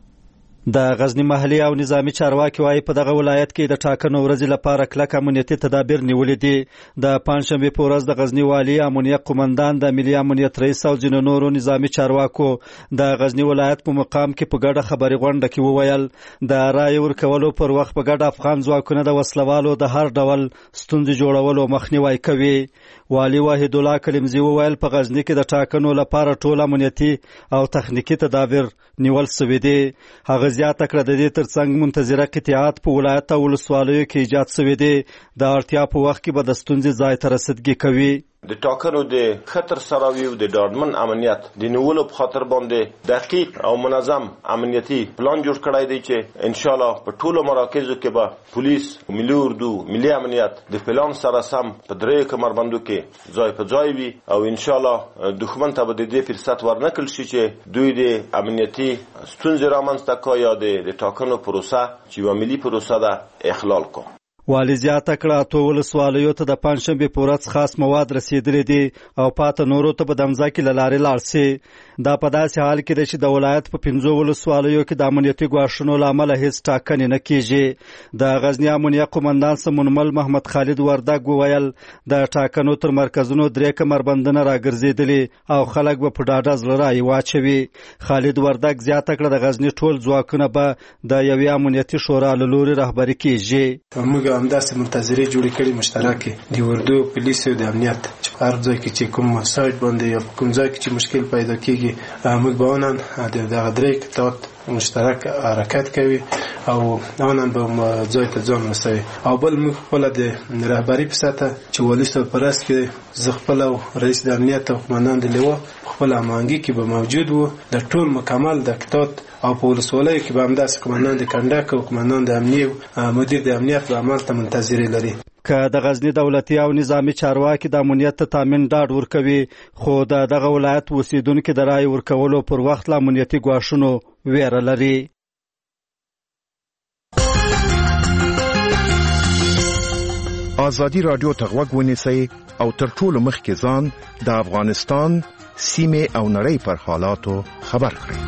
د غزنی محلي او نظامی چارواکي وايي په دغه ولایت کې د ټاکنو ورځې لپاره کلک امنیتي تدابیر نیولې دي. د پنځشنبه په ورځ د غزنی والي امنیت قومندان د ملي امنیت رئیس او ځینو نورو نظامی چارواکو د غزنی ولایت په مقام کې په ګډه خبري غونډه کې وویل د رای ورکولو پر وخت په ګډه افغان ځواکونه د وسلوالو د هر ډول ستونزې جوړولو مخنیوي کوي. والي واحد الله کلمزی وویل په غزنی کې د ټاکنو لپاره ټول امنیتي او تخنیکی تدابیر نیول شوي دي. هغه زیاته کړه د دې ترڅنګ منتظره قطعات په ولایت او ولسوالیو کې ایجاد شوي دي. د اړتیا په وخت کې به د ستونزې ځای ته رسیدګي کوي. د ټاکنو د خطر سراوي او د ډاډمن امنیت د نیولو په خاطر باندې دقیق او منظم امنیتي پلان جوړ کړی دی چې ان شاء الله په ټولو مراکزو کې به پولیس، ملي اردو، ملي امنیت د پلان سره سم په درې کمربندو کې ځای په ځای وي او ان شاء الله دښمن ته به د دې فرصت ورنکړل شي چې دوی د امنیتي ستونزې رامنځته کړي یا د ټاکنو پروسه چې یوه ملي پروسه ده اخلال کړي. والي زیاته کړه اتو ولسوالیو ته د پنځشنبې په ورځ خاص مواد رسیدلي دي او پاته نورو ته به د ځمکې له لارې لاړ شي. دا په داسې حال کې ده چې د ولایت په 5 ولسوالیو کې د امنیتي ګواښونو له امله هیڅ ټاکنې نه کیږي. د غزنی امنیت قومندان سمونمل محمد خالد وردګ وویل د ټاکنو تر مرکزونو 3 کمربندونه راګرځېدلي او خلک به په ډاډه زړه رایې واچوي. خالد وردګ زیاته کړه د غزنی ټول ځواکونه به د یوې امنیتي شورا له لوري رهبري کیږي. همداسې منتظرې جوړې کړي مشترکې د اردو پولیسو د امنیت چې په هر ځای کې چې کوم سایټ باندې یا کوم ځای کې چې مشکل پیدا کیږي موږ به آنن د دغه درې قطعات مشترک حرکت کوي او آنن به ځای ته ځان رسوي. او بل موږ خپله د رهبري په سطحه چې والي صاحب په رأس کې زه خپله او رئیس د امنیت او قومندان د لوا خپله هماهنګي کې به موجود وو. د ټول مکمل د قطعات او په ولسوالیو کې به همداسې قومندان د کنډک او قومندان د امنیه مدیر د امنیت به عمل ته منتظرې لري. که د غزنی دولتي او نظامی چارواکي د امنیت ته تامین ډاډ ورکوي خو دغه ولایت اوسیدونکي د رای ورکولو پر وخت له امنیتي ګواښونو ویره لري. ازادي رادیو ته غوږ ونیسئ او تر ټولو مخکې ځان د افغانستان سیمې او نړۍ پر حالاتو خبر کړئ.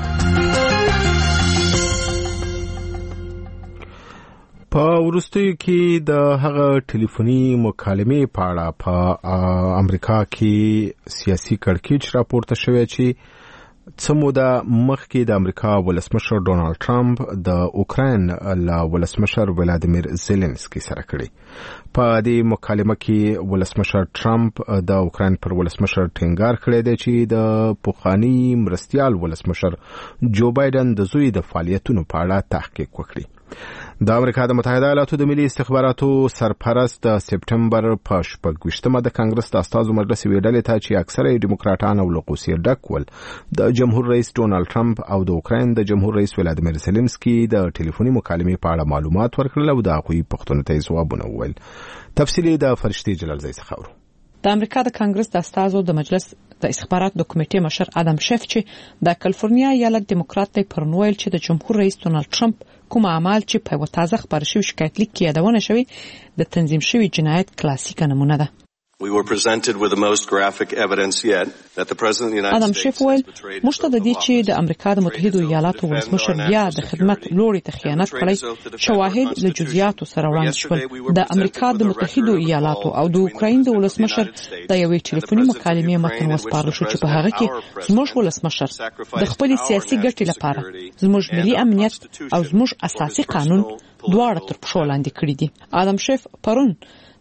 په وروستیو کې د هغه ټلیفوني مکالمې په اړه په امریکا کې سیاسي کړکېچ راپورته شوی چې څه موده مخکې د امریکا ولسمشر ډونالد ټرمپ د اوکراین له ولسمشر ولادیمیر زيلنسکي سره کړی. په دې مکالمه کې ولسمشر ټرمپ د اوکراین پر ولسمشر ټینګار کړی دی چې د پخوانی مرستیال ولسمشر جو بایدن د زوی د فعالیتونو په اړه تحقیق وکړي. د امریکا د متحده ایالاتو د ملي استخباراتو سرپرست د سپټمبر په 28مه د کانګرس د استازو مجلس ویډلې ته چې اکثره ډیموکراټان او لقوسي ډک ول د جمهور رئیس ډونالد ټرمپ او د اوکراین د جمهور رئیس ولادیمیر زيلنسکي د ټلیفوني مکالمې په اړه معلومات ورکړل او د هغوی پوښتنو ته ځوابونه وویل. تفصیلي د فرشتي جلال زئی څخه اورو. د امریکا د کانګرس د استازو د مجلس د استخباراتو د کمیټې مشر ادم شیف چې د کالیفورنیا ایالت دیموکرات دی پرنویل چې د جمهور رئیس ډونالد ټرمپ کوم اعمال چې په تازه خبر شوی شکایت لیک کې یادونه شوی د تنظیم شوی جنایت کلاسیکه نمونه ده. We were presented with the most graphic evidence yet that the president of the United States Adam Schiff مشتد دي چې د امریکا د متحده ایالاتو ولسمشر بیا د خدمت لوري ته خیانت کړی. شواهد له جزئیاتو سره وړاندې شول. د امریکا د متحده ایالاتو او د اوکراین د ولسمشر د یوې ټلیفوني مکالمې متن وسپارل شو چې په هغه کې زموږ ولسمشر د خپل سیاسي ګټې لپاره زموږ ملي امنیت او زموږ اساسي قانون دواړه تر پښو لاندې کړی دي. ادم شیف پرون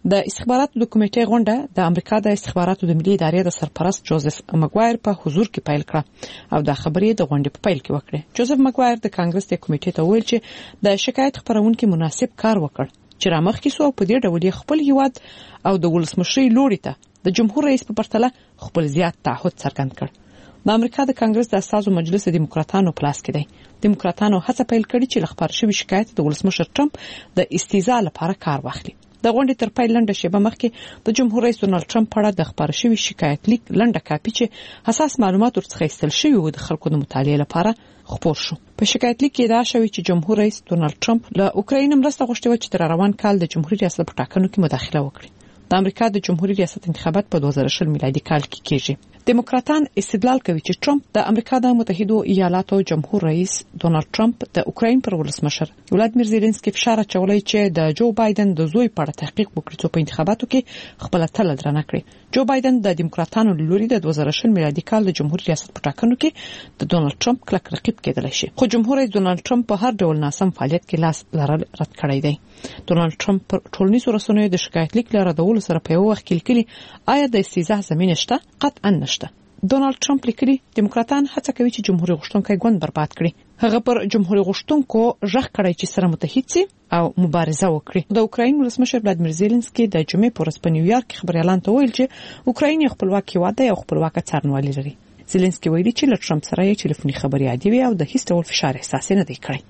د استخباراتو د کمیټې غونډه د امریکا د استخباراتو د ملي ادارې د سرپرست جوزف مګوایر په حضور کې پیل کړه او د خبرې د غونډې په پیل کې وکړه. جوزف مګوایر د کانګرس د کمیټې ته ویل چې د شکایت خبرونکو مناسب کار وکړ چې رامخکې سو په دې ډول خپل هیواد او د ولسمشرۍ لوري ته د جمهور رئیس په پرتله خپل زیات تعهد څرګند کړ. د امریکا د کانګرس د اساسو مجلس د دیموکراتانو پلاس کې دی. دیموکراتانو هڅه پیل کړې چې لخبار شوی شکایت د ولسمشر ټرمپ د استیزا لپاره کار واخلي. د غونډې تر پیل لنډه شیبه مخکې د جمهور رئیس ډونالد ټرمپ په اړه د خبر شوی شکایت لیک لنډه کاپی چې حساس معلومات ورڅخه ایستل شوی و د خلکو د مطالعې لپاره خپور شو. په شکایت لیک کې دا شوی چې جمهور رئیس ډونالد ټرمپ له اوکراین مرسته غوښتي و چې تر روان کال د جمهوریت ریاست په ټاکنو کې مداخله وکړي. د امریکا د جمهوریت ریاست انتخابات په 2020 میلادي کال کې کېږي. دیموکراتان استدلال کوي چې ټرمپ د امریکا د متحده ایالاتو جمهور رئیس ډونالد ټرمپ د اوکراین پر ولسمشر ولادیمیر زيلنسکي فشار اچولای چې د جو بایدن د زوی په اړه تحقیق وکړي چې په انتخاباتو کې خپل تل درنه کړي. جو بایدن د دیموکراتانو لوري د 2020 میلادي کال د جمهوریت ریاست په ټاکنو کې د ډونالد ټرمپ کلک رقیب کېدل شي. خو جمهور رئیس ډونالد ټرمپ په هر ډول ناسم فعالیت کې لاس لرل رد کړی دی. ډونالد ټرمپ پر ټولنیزو رسنیو د شکایت لیک لاره د ول سره په یو وخت کې لیکلي آیا د استیزا زمينه شته؟ قطعا نشته. ډونالد ټرمپ لیکلي دیموکراتان هڅه کوي چې جمهوریت غوښتونکي ګوند برباد کړي. هغه پر جمهوریت غوښتونکو ژغ کړی چې سره متحد شي او مبارزه وکړي. د اوکراین ولسمشر ولادیمیر زيلنسکي د جمعې په ورځ په نیویارک کې خبري اعلان ته ویل چې اوکراین خپلواکي واده او خپلواک څارنوالي لري. زيلنسکي ویلي چې له ټرمپ سره یې ټلیفوني خبري عادي وي او د هیڅ ډول فشار احساس نه دی کړی.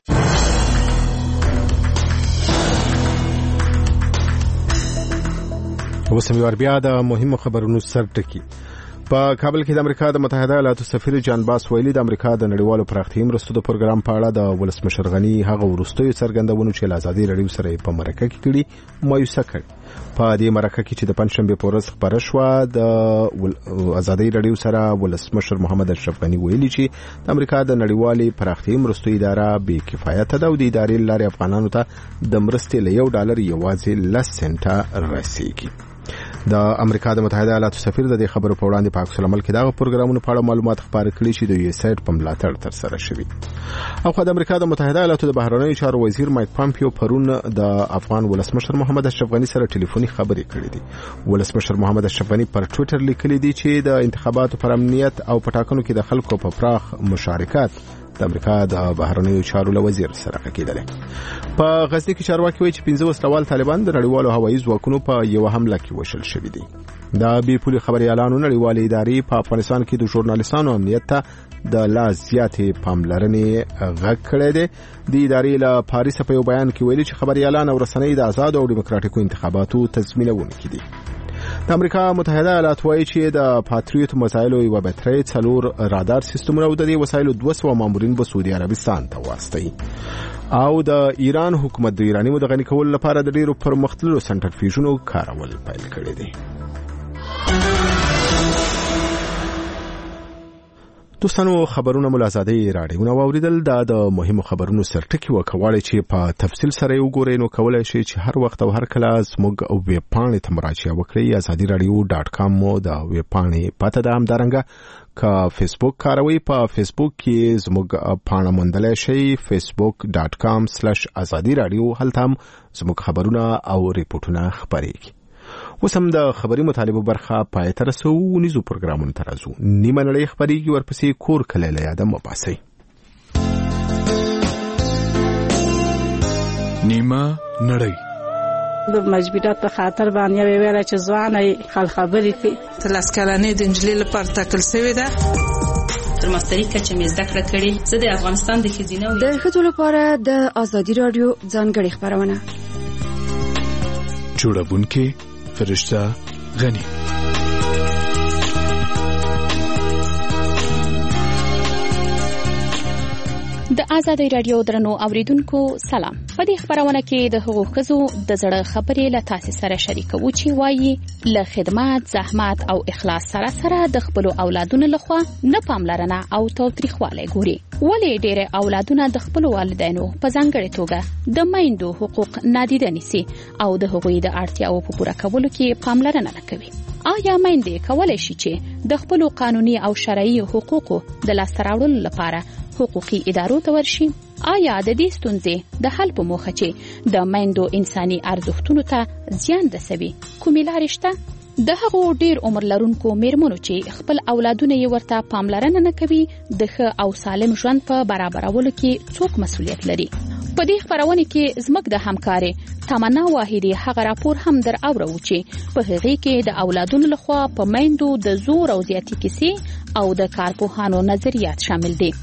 وسمې بیا د مهمو خبرونو سرټکی. په کابل کې د امریکا د متحده ایالاتو سفیر جان باس ویلي د امریکا د نړیوالو پراختیايي مرستو د پروګرام په اړه د ولسمشر غنی هغه ورستوي څرګندونو چې ازادي رادیو سره په مرکه کې کړي مایوسه کړ. په دې مرکه کې چې د پنځشنبه په ورځ خبره شوه د ازادي رادیو سره ولسمشر محمد اشرف غنی ویلي چې د امریکا د نړیوالې پراختیايي مرستو اداره بې کفایت ده او د ادارې لارې افغانانو ته د مرستې له $1 یوازې 10 سنټه رسیږي. د امریکا د متحده ایالاتو سفیر د خبرو په وړاندې په عکس العمل کې دا پروګرامونو په اړه معلومات خبرې کړې چې د USAID په ملاتړ تر سره شوي. او خو د امریکا د متحده ایالاتو د بهرنیو چارو وزیر مایک پامپیو پرون د افغان ولسمشر محمد اشرف غنی سره ټلیفوني خبرې کړې دي. ولسمشر محمد اشرف غنی پر ټوئیټر لیکلي دي چې د انتخاباتو پر امنیت او پټاکنو کې د خلکو په پراخ مشارکت د امریکا د بهرنیو چارو وزیر سره کېدل. په غزنی کې چارواکي وایي چې 15 وسلوال طالبان د نړیوالو هوایي ځواکونو په یو حمله کې وشل شوي دي. د بي پولي خبري اعلانونو نړیوالې ادارې په افغانستان کې د ژورنالیستانو امنیت ته د لا زیاتې پاملرنې غږ کړی دی. د ادارې له پاریس په یو بیان کې ویلي چې خبري اعلان او رسنۍ د آزاد او دیموکراتیکو انتخاباتو تضمینوونکي دي. د امریکا متحده ایالات وایي چې د پاتریوت مسایلو یو بټري 4 رادار سیستمونه او د دې وسایلو 200 مامورین به سعودي عربستان ته واستوي. او د ایران حکومت د ایرانیمو د غني کولو لپاره د ډیرو پرمختللو سنټرفیوژونو کارول پیل کړی دی. دوستانو خبرونه ملازادي راډیو نو اوریدل د مهمو خبرونو سرټکی وکواړي چې په تفصیل سره وګورئ نو کولای شئ چې هر وخت او هر کله زموږ او ویب پاڼې ته مراجعه وکړئ. azadiradio.com مو د ویب پاڼې پته ده. همدارنګه که فیسبوک کاروي په فیسبوک کې زموږ پاڼه موندلای شئ facebook.com/azadiradio. هلته هم زموږ خبرونه او ریپورتونه خبرېږي. وسم د خبري مطالبه برخه پای تر سو نيزو پروګرامونو ترازو نیمه نړۍ خبريږي ورپسې کور کله یادم مباسي نیمه نړۍ د مجبورات په خاطر باندې ویل چې ځواني خل خبرې کې تلاسکلانې د انجلي لپاره تکل سوی ده تر ماستری کچې مې زده کړه کړې. زه د افغانستان د خزینه د خځو لپاره د ازادي رادیو ځانګړي خبرونه جوړونکې فرشته غنی. د آزادۍ رادیو درنو اوریدونکو سلام. په دې خبرونه کې د حقوق ښځو د زړه خبرې له تاسو سره شریکوو چې وایي له خدمات، زحمت او اخلاص سره د خپل اولادونو لخوا نه پاملرنه او تاوتریخوالی ګوري. ولې ډېر اولادونه د خپل والدینو په ځانګړې توګه د میندو حقوق نادیده نیسي او د هغوی د اړتیاو په پوره کولو کې پاملرنه نه کوي؟ آیا میندې کولای شي چې د خپل قانوني او شرعي حقوقو د لاسته راوړلو لپاره حقوقي ادارو ته ورشي؟ آیا د دې ستونزې د حل په موخه چې د میندو انساني ارزښتونو ته زیان رسوي کومې لارې شته؟ د هغو ډیر عمر لرونکو میرمنو چې خپل اولادونه یې ورته پاملرنه نه کوي د ښه او سالم ژوند په برابرولو کې څوک مسؤلیت لري؟ په دې خبرونه کې زموږ د همکارې تمنا واحدي هغه راپور هم در اورو چې په هغې کې د اولادونو لخوا په میندو د زور او زیاتي کیسې او د کارپوهانو نظریات شامل دي.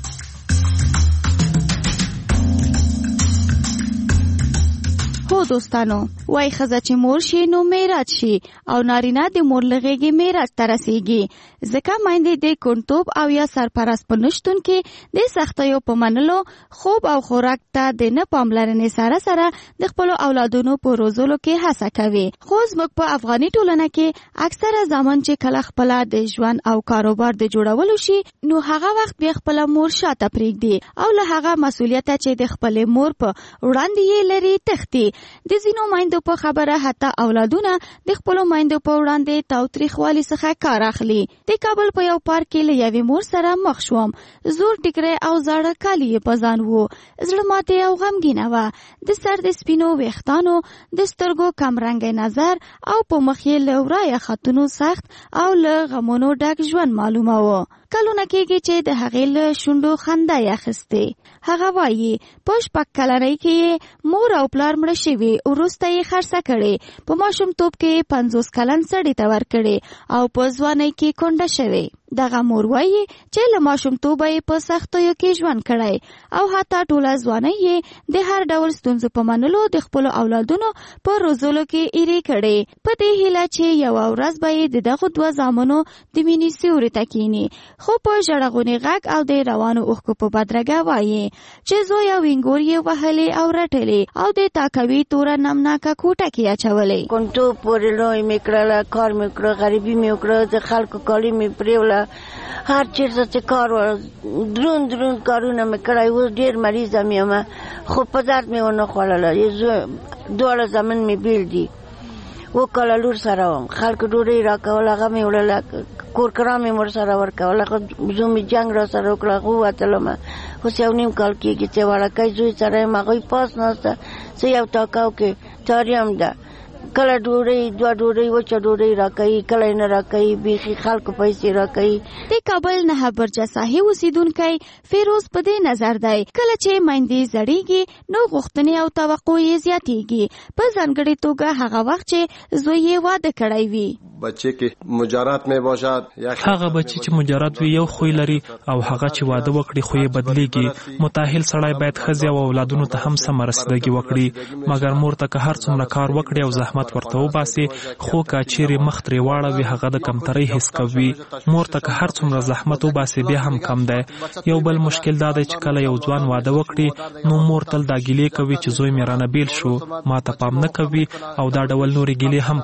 هو دوستانو، وای ښځه چې مور شي نو میراث شي او نارینه د مور له غېږې میراث ته رسیږي. ځکه میندې د کونډتوب او یا سرپرست په نشتون کې د سختیو په منلو خوب او خوراک ته د نه پاملرنې سره سره د خپلو اولادونو په روزلو کې هڅه کوي. خو زموږ په افغاني ټولنه کې اکثره زامن چې کله خپله د ژوند او کاروبار د جوړولو شي نو هغه وخت بیا خپله مور شاته پرېږدي او له هغه مسؤلیته چې د خپلې مور په وړاندې یې لري تښتي. د ځینو میندو په خبره حتی اولادونه د خپلو میندو په وړاندې تاوتریخوالي څخه کار اخلي. د کابل په یو پارک کې له یوې مور سره مخ شوم. زور ټیکری او زاړه کالي یې په ځان وو. زړه ماتې او غمګینه وه. د سر د سپینو ویښتانو، د سترګو کمرنګه نظر او په مخ یې له ورایه خطونو سخت او له غمونو ډک ژوند معلومه و. کلونه کېږي چې د هغې له شونډو خندا یې اخیستې. هغه وایي په 6 کلنۍ کې مور او پلار مړه شوي، وروسته یې خرڅه کړې، په ماشومتوب کې 50 کلن سړي ته ورکړې او په ځوانۍ کې کونډه شوې. دغه مور وایي چې له ماشومتوبه یې په سختیو کې ژوند کړی او حتی ټوله ځوانۍ یې د هر ډول ستونزو په منلو د خپلو اولادونو په روزلو کې ایرې کړې، په دې هیله چې یوه ورځ به یې د دغو 2 زامنو د مینې سیوري ته کښېني. خو په ژړغوني غږ او د روانو اوښکو په بدرګه وایي چې زوی او وینګور یې وهلې او رټلې او د تاکوي توره نمناکه کوټه کې اچولې. کونټو پورې لوی مې کړله، کار مې کړه، غریبي مې وکړه، د خلکو کالي مې پرېوله، هر چیرته چې کار درون درون کارونه مې کړی. اوس ډېر مریضه مې یم خو په درد مې ونه خوړله. دواړه زامن مې بیل دي. 2 کاله لور سره وم، خلکو ډوډۍ راکول، هغه مې وړله، کورکرا مې ورسره ورکوله. زوی مې جنګ را سره وکړه، خو ووتلم. اوس 1.5 کال کېږي چې وړکی زوی سره یم، هغوی پاس ناسته، زه یو تاکاو کې تاریم ده. کله ډوډۍ 2 ډوډۍ وچه ډوډۍ راکوي، کله یې نه راکوي، بیخي خلکو پیسې راکوي. د کابل 9 برجه ساحې اوسیدونکی فیروز په دې نظر دی کله چې میندې زړیږي نو غوښتنې او توقع یې زیاتیږي، په ځانګړې توګه هغه وخت چې زوی یې واده کړی وي. بچه کې مجارات می باشد، هغه بچی چې مجارات وي یو خوی لري او هغه چې واده وکړي خو یې بدلیږي. متأهل سړی باید ښځې او اولادونو ته هم سمه رسیدګي وکړي، مګر مور ته که هر څومره کار وکړي او زحمت ورته وباسي خو که چیرې مخ ترې واړوي هغه د کمترۍ حس کوي. مور ته که هر څومره زحمت وباسي بیا هم کم دی. یو بل مشکل دا دی چې کله یو ځوان واده وکړي نو مور تل دا ګیلې کوي چې زوی مې رانه بیل شو، ما ته پام نه کوي او دا ډول نورې ګیلې هم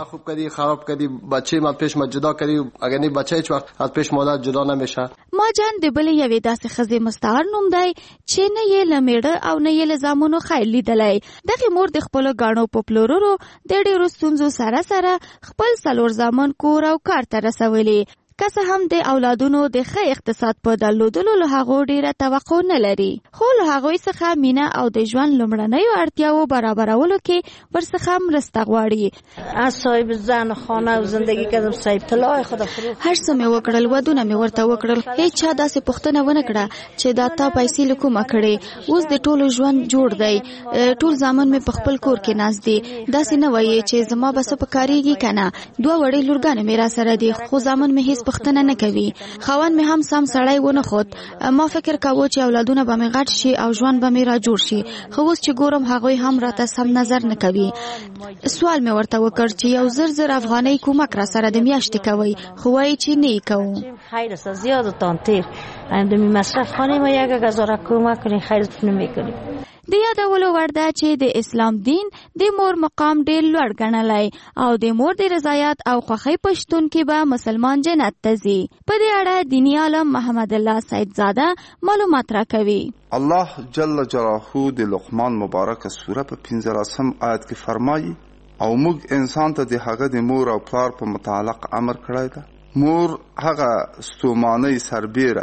کوي. بچه ما پیش ما جدا کردی، اگر نه بچه هیچ وقت از پیش مادر جدا نمیشه. ماجان د بلې یوې داسې ښځې مستعار نوم دی چې نه یې له میړه او نه یې له زامنو خیر لیدلی. دغې مور د خپلو ګاڼو په پلورلو د ډېرو ستونزو سره سره خپل 4 زامن کور او کار ته رسولي. که څه هم د اولادونو د ښه اقتصاد په درلودلو له هغو ډېره توقع نه لري، خو له هغوی څخه مینه او د ژوند لومړنیو اړتیاوو برابرولو کې ورڅخه مرسته غواړي. از صاحب زن خانه او زندگی کردم، صاحب طلاع خدا فروخت. هر څه مې وکړل، ودونه مې ورته وکړل، هیڅ چا داسې پوښتنه ونه کړه چې دا تا پیسې له کومه کړې. اوس د ټولو ژوند جوړ دی، ټول زامن مې په خپل کور کې ناست دي. داسې نه وایي چې زما به څه پکارېږي که نه. 2 وړې لورګانې مې را سره دي خو زامن مې هیڅ پښتنه نه کوي. خاوند مې هم سم سړی ونه خود. ما فکر کاوه چې اولادونه به مې غټ شي او ژوند به مې را جوړ شي، خو اوس چې ګورم هغوی هم راته سم نظر نه کوي. سوال مې ورته وکړ چې 1,000 افغانۍ کومک را سره د میاشتې کوي، خو وایي چې نه یې کوو. خیر است زیادتان تیر اندمی مصرف خانه ما 1,000 کمک کنی، خیرت نمیکنی. د یادولو وړ ده چې د اسلام دین د مور مقام ډېر لوړ ګڼلی او د مور د رضایت او خوښۍ په شتون کې به مسلمان جنت ته ځي. په دې اړه دیني عالم محمد الله سید زاده معلومات راکوي. الله جل جلاله د لقمان مبارکه سوره په 15 آیت کې فرمایي او موږ انسان ته د هغه د مور او پلار په متعلق امر کړی ده. مور هغه ستومانۍ سربیره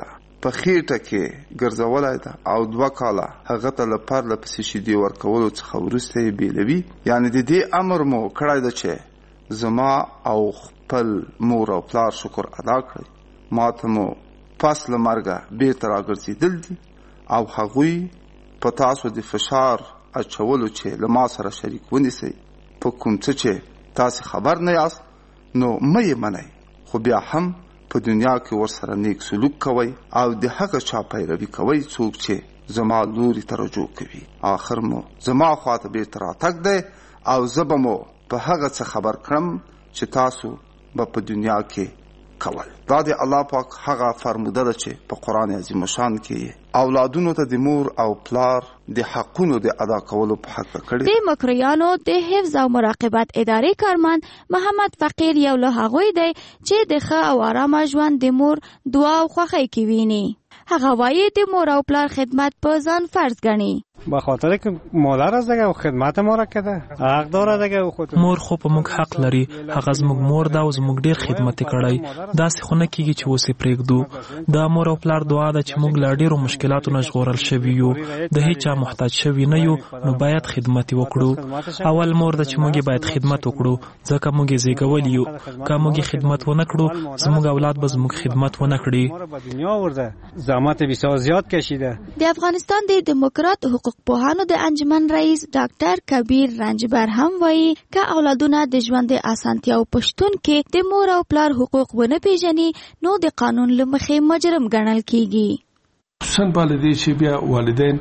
په خېټه کې ګرځولای ده او 2 کاله هغه ته لپاره لپسې شیدې ورکولو څخه وروسته یې بیلوي. یعنی د دې امر مو کړی ده چې زما او خپل مور او پلار شکر ادا کړئ. ما ته مو پس له مرګه بیرته راګرځېدل دي او هغوی په تاسو د فشار اچولو چې له ما سره شریک ونیسئ. په کوم څه چې تاسې خبر نه یاست نو مه یې منئ، خو بیا هم په دنیا کې ورسره نیک سلوک کوئ او د هغه چا پیروي کوئ څوک چې زما لوري ته رجوع کوي. آخر مو زما خواته بیرته راتګ دی او زه به مو په هغه څه خبر کړم چې تاسو به په دنیا کې کول. دا د الله پاک هغه فرموده ده چې په قرآن عظیم شان کې اولادونو ته د مور او پلار د حقونو د ادا کولو په حق کړی. د مکریانو د حفظ او مراقبت ادارې کارمند محمد فقیر یو له هغوی دی چې د ښه او آرامه ژوند د مور دعا او خوښۍ کې ویني. هغه وایي د مور او پلار خدمت په ځان فرض ګڼي. به خاطر که مادر از دیگه خدمت ما را کده حق داره دیگه خود مور خو په موږ حق لري. هغه زموږ مور دا او زموږ ډیر خدمت کړی. داسې خو نه کیږي چې اوسې پرېږدو. دا مور او پلار دعا ده چې موږ له ډیرو مشکلاتو نه ژغورل شوي یو، د هیچا محتاج شوي نه یو، نو باید خدمت وکړو. اول مور ده چې موږ باید خدمت وکړو ځکه موږ یې زیږولي یو. که موږ خدمت ونه کړو زموږ اولاد به زموږ خدمت ونه کړي. زحمت بسیار زیاد کشیده. د افغانستان د دموکرات حقوق پوهانو د انجمن رئیس ډاکټر کبیر رنجبر هم وایي که اولادونه د ژوند د اسانتیاو په شتون کې د مور او پلار حقوق ونه پیژني نو د قانون له مخې مجرم ګڼل کیږي. خصوصا والدین چې بیا والدین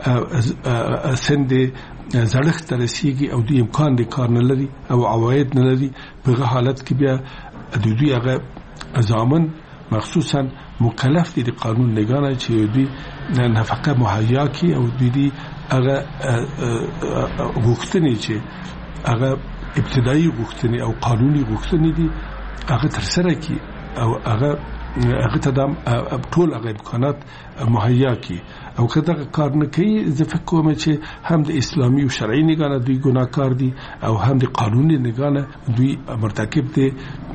سن د زړښت ته رسیږي او د امکان د کار نه لري او عواید نه لري، په هغه حالت کې بیا د دوی هغه ضامن مخصوصا مکلف دي د قانون نگانه چې دوی نفقه مهیا کی او دوی هغه غوښتنې چې هغه ابتدایي غوښتنې او قانوني غوښتنې دي هغه ترسره کی او هغه ته د ټول هغه امکانات مهیا کی. او که دغه کار نه کوي زه فکر کوم چې هم د اسلامي او شرعي نگانه دوی ګناهکار دي او هم د قانوني نگانه دوی مرتکب دي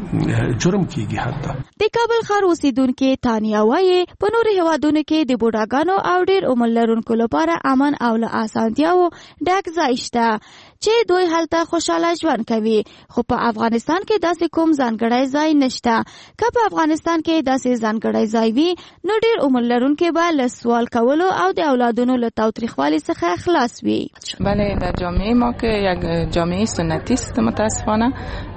جرم کیږي. حتی د کابل ښار اوسیدونکو تانیا وایي په نورو هیوادونو کې د بوډاګانو او ډېر عمر لرونکو لپاره امن او له اسانتیاو ډک ځای شته چې دوی هلته خوشاله ژوند کوي، خو په افغانستان کې داسې کوم ځانګړی ځای نشته. که په افغانستان کې داسې ځانګړی ځای وي نو ډېر عمر لرونکو به له سوال کولو او د اولادونو له تاوتریخوالي څخه خلاص وي. بله در جامعه ما که یک جامعه سنتی است متاسفانه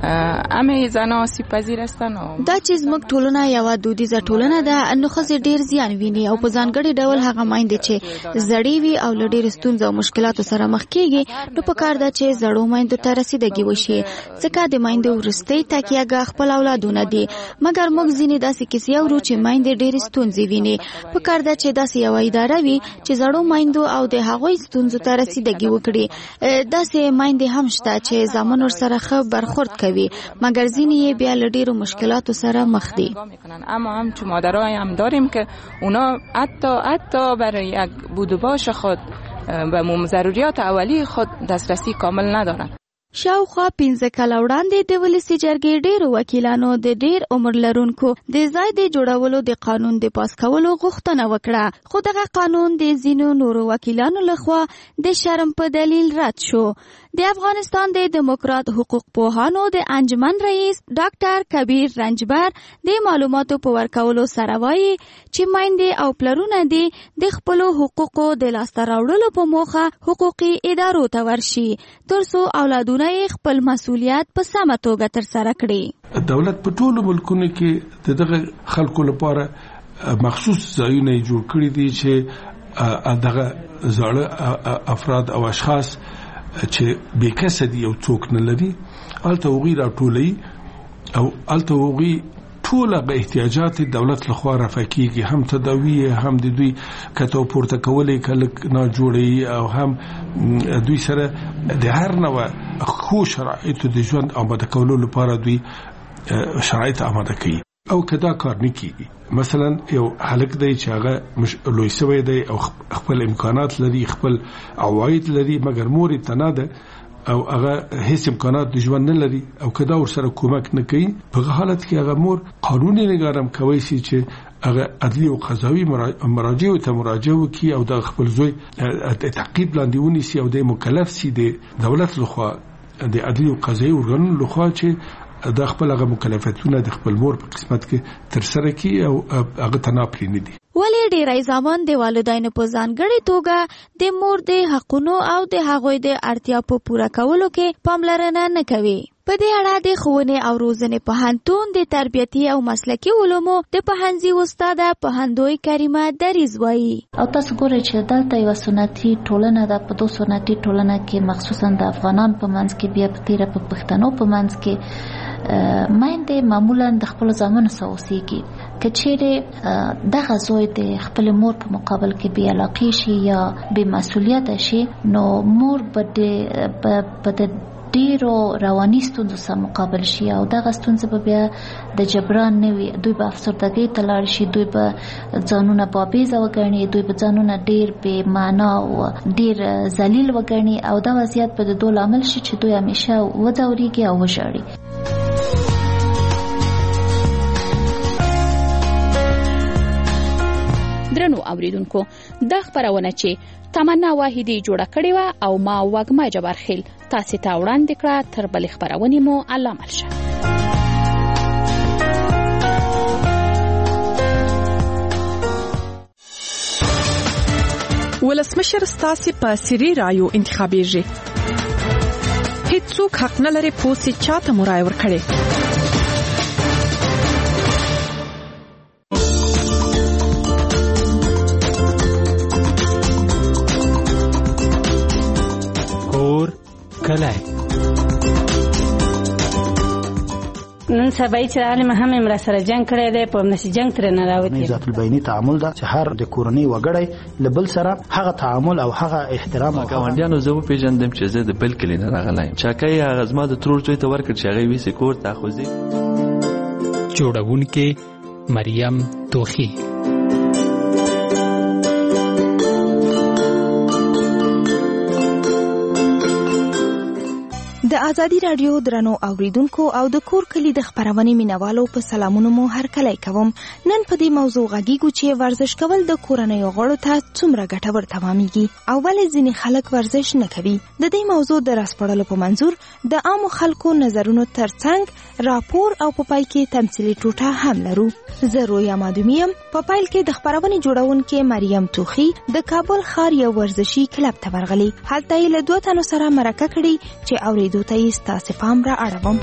همه زنان آسیب پذیر هستند. دا چې زموږ ټولنه یوه دودیزه ټولنه ده نو ښځې ډېر زیان ویني او په ځانګړي ډول هغه میندې چې زړې وي او له ډېرو ستونزو او مشکلاتو سره مخ کیږي نو پکار ده چې زړو میندو ته رسیدګي وشي ځکه د میندو وروستۍ تکیهګاه خپل اولادونه دي. مګر موږ ځینې داسې کیسې اورو چې میندې ډېرې ستونزې ویني. پکار ده چې داسې یوه اداره وي چې زړو میندو او د هغوی ستونزو ته رسیدګي وکړي. داسې میندې هم شته چې زامن ورسره ښه برخورد کوي مګر ځینې یې بیا له ډېرو مشکلاتو سره مخ دي. اما هم چون مادرای هم داریم که اونا حتی برای یک بود و باش خود به ضروریات اولیه خود دسترسی کامل ندارن. شاوخوا 15 کاله وړاندې د ولسي جرګې ډېرو وکیلانو د ډېر عمر لرونکو د ځای د جوړولو د قانون د پاس کولو غوښتنه وکړه، خو دغه قانون د ځینو نورو وکیلانو لخوا د شرم په دلیل رد شو. د افغانستان د دموکرات حقوق پوهانو د انجمن رئیس ډاکټر کبیر رنجبر د معلوماتو په ورکولو سره وایي چې میندې او پلرونه دي د خپلو حقوقو د لاسته راوړلو په موخه حقوقي ادارو ته ورشي ترڅو اولادونه خپل مسؤلیت په سمه توګه ترسره کړي. دولت په ټولو ملکونو کې دغه خلکو لپاره مخصوص ځایونه جوړ کړي دي چې دغه زاړه افراد او اشخاص چې بیکسه دي او څوک نه لري الته وغي راټولي او الته وغي ټول هغه احتیاجات دولت لخوا رافع کیږي، هم تداوی هم د دوی کتو پورته کولې کله نه جوړي او هم دوی سره د هر نوع خو شرایطو د ژوند آماده کولو لپاره دوی شرایط آماده کوي. او کدا کار نه کیږي. مثلا یو هلک دی چې هغه لوی شوی دی او خپل امکانات لري، خپل عواید لري، مګر مور ته نه ده او هغه هیڅ امکانات د ژوند نه لري او کدا ور سره کومک نه کوي په حالت کې هغه مور قانوني نگارم کوي چې هغه عدلی او قضاوي مراجع ته مراجعه وکي او د خپل زوی تعقیب لاندې ونیسي او د مکلف سي د دولت لخوا د عدلی او قضاوي ورغنو لخوا چې د خپل هغه مکلفیتونه د خپل مور په قسمت کې تر سره کی او هغه تناپلی نه دي. ولې ډیری ځوان د والدینو په ځانګړې توګه د مور د حقونو او د هغوی د اړتیا په پوره کولو کې پاملرنه نه کوي؟ په دې اړه د ښوونې او روزنې پوهنتون د تربیتي او مسلکي علومو د پوهنځي استاده پوهندوی کریمه دریز وایي. او تاسو ګورئ چې دلته یو سنتي ټولنه ده. په دوه سنتي ټولنه کې مخصوصا د افغانان په منځ کې بیا په تیره په پښتنو په منځ کې مایندې معمولا د خپل ځامنو سره اوسېږي. که چیرې دغه زوی د خپل مور په مقابل کې بې علاقې شي یا بې مسؤلیته شي نو مور به د ډیرو رواني ستونزو سره مقابل شي او دغه ستونزې به بیا د جبران نه وي. دوی به افسردګۍ ته لاړ شي، دوی به ځانونه بابیزه وګڼي، دوی به ځانونه ډیر بې معنا او ډیر ذلیل وګڼي او دا وضعیت به د دوی لامل شي چې دوی همیشه وځورېږي او وژاړي. درنو اوریدونکو، دا خبرونه چې تمنا واحدی جوړه کړې و او ما وګما جبارخیل تاسو ته وړاندې کړه. تر بل خبرونه مو الله مرشه. ولسمشر ستاسو په سری رایو انتخابیږي. هیڅوک حق نه لري پوسې چاته مرای ورکړي. نن سبا چې عالم هم امر سره جنگ کړی دی په نشي جنگ تر نه راوتی. ذات البینی تعامل دا چې هر د کورنۍ وګړي لبل سره هغه تعامل او هغه احترام او ګاونډیانو زه پیژندم چې زه د بل کلی نه راغلایم. چاکای هغه زما د ترور څوی ته ورکړ چې هغه ویسه کور ته خوځي. جوړونکې مریم توخی. د ازادي رادیو درنو اوریدونکو او د کور کلی د خبرونې مینوالو په سلامونو مو هرکلی کوم. نن په دې موضوع غږیږو چې ورزش کول د کورنۍ غړو ته څومره ګټور تمامېږي او ولې ځینې خلک ورزش نه کوي. د دې موضوع د راسپړلو په منظور د عامو خلکو نظرونو ترڅنګ راپور او په پای کې تمثيلي ټوټه هم لرو. زه رویا مادومیم. په پایل کې د خبرونې جوړونکې مریم توخی د کابل ښار یو ورزشي کلب ته ورغلي. هلته یې له 2 تنو سره مرکه کړې چې اوریدو ته یې ستاسې پام را اړوم.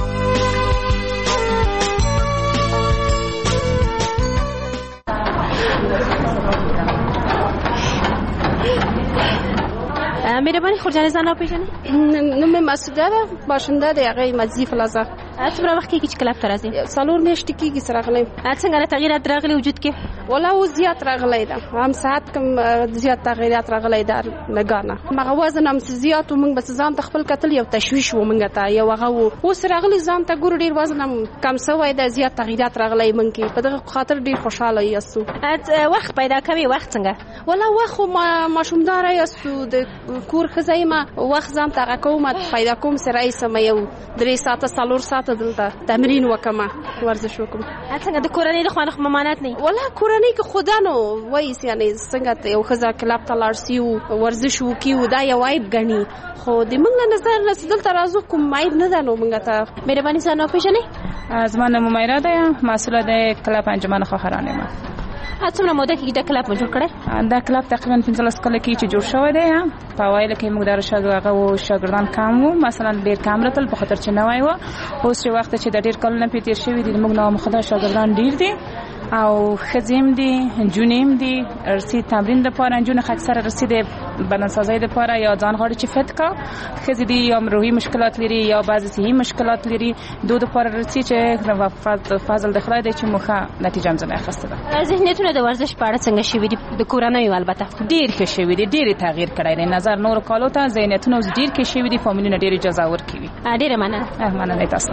مهربانی خورجانی زن پیژنی؟ نوم مسعوده ده، باشنده ده هغه مزی فلزا. څومره وخت کېږي چې کلب ته راځئ؟ څلور میاشتې کېږي چې راغلی. څنګه تغیرات راغلي وجود کې؟ والله اوس زیات راغلی ده، هم ساعت کم زیات تغیرات راغلی ده لګانه. مغه وزن هم زیات و موږ به ځان ته خپل کتل یو تشویش و موږ ته یو هغه اوس راغلی ځان ته ګور ډیر وزن هم کم شوی ده، زیات تغیرات راغلی موږ کې په دغه خاطر ډیر خوشاله یاستو. وخت پیدا کوي وخت څنګه؟ والله وخت ما شومدار یاستو د کور خزایمه وخت ځان ته کوم پیدا کوم سره ایسم یو 3 ساعته 4 ساعته دلته تمرین وکم ورزش وکم. څنګه د کورنۍ د خوانه ممانعت نه؟ والله کورنۍ کې خدانو وایي یعنی څنګه یو خزا کلاب ته لاړ سی او ورزش وکي او دا یو عیب غني، خو د موږ نظر رسیدل تر ازو کوم عیب نه ده. نو موږ ته مهرباني سره پیژنې؟ زما نوم میرا ده، مسئوله ده کلاب انجمن خواهرانه ما. څومره موده کې دا کلب جوړ کړی؟ دا کلب تقریبا 15 کال کې چې جوړ شوی دی. په وایله کې موږ د شاګردان کم وو، مثلا ډیر کم راتل په خاطر چې نوای و. اوس چې وخت چې د ډیر کال نه پیتیر شوی دي موږ نو مخدار شاګردان ډیر دي او خزیم دي جونیم دي ارسی تمرین د پاره جون اکثر رسید بدنسازی د پاره یا ځان غواړي چې فت کا خزی دي یا روحي مشکلات لري یا بعضی صحي مشکلات لري د پاره رسید چې فضل د خدای دی چې مخه نتیجه هم نه اخسته ده. ذهنیتونه د ورزش په اړه څنګه شوي دي د کورنۍ؟ البته ډیر ښه شوي دي، ډیر تغییر کړی دی. نظر نور کالو ته ذهنیتونه ډیر ښه شوي دي، فامیلونه ډیر اجازه ورکوي. ډیر مننه تاسو.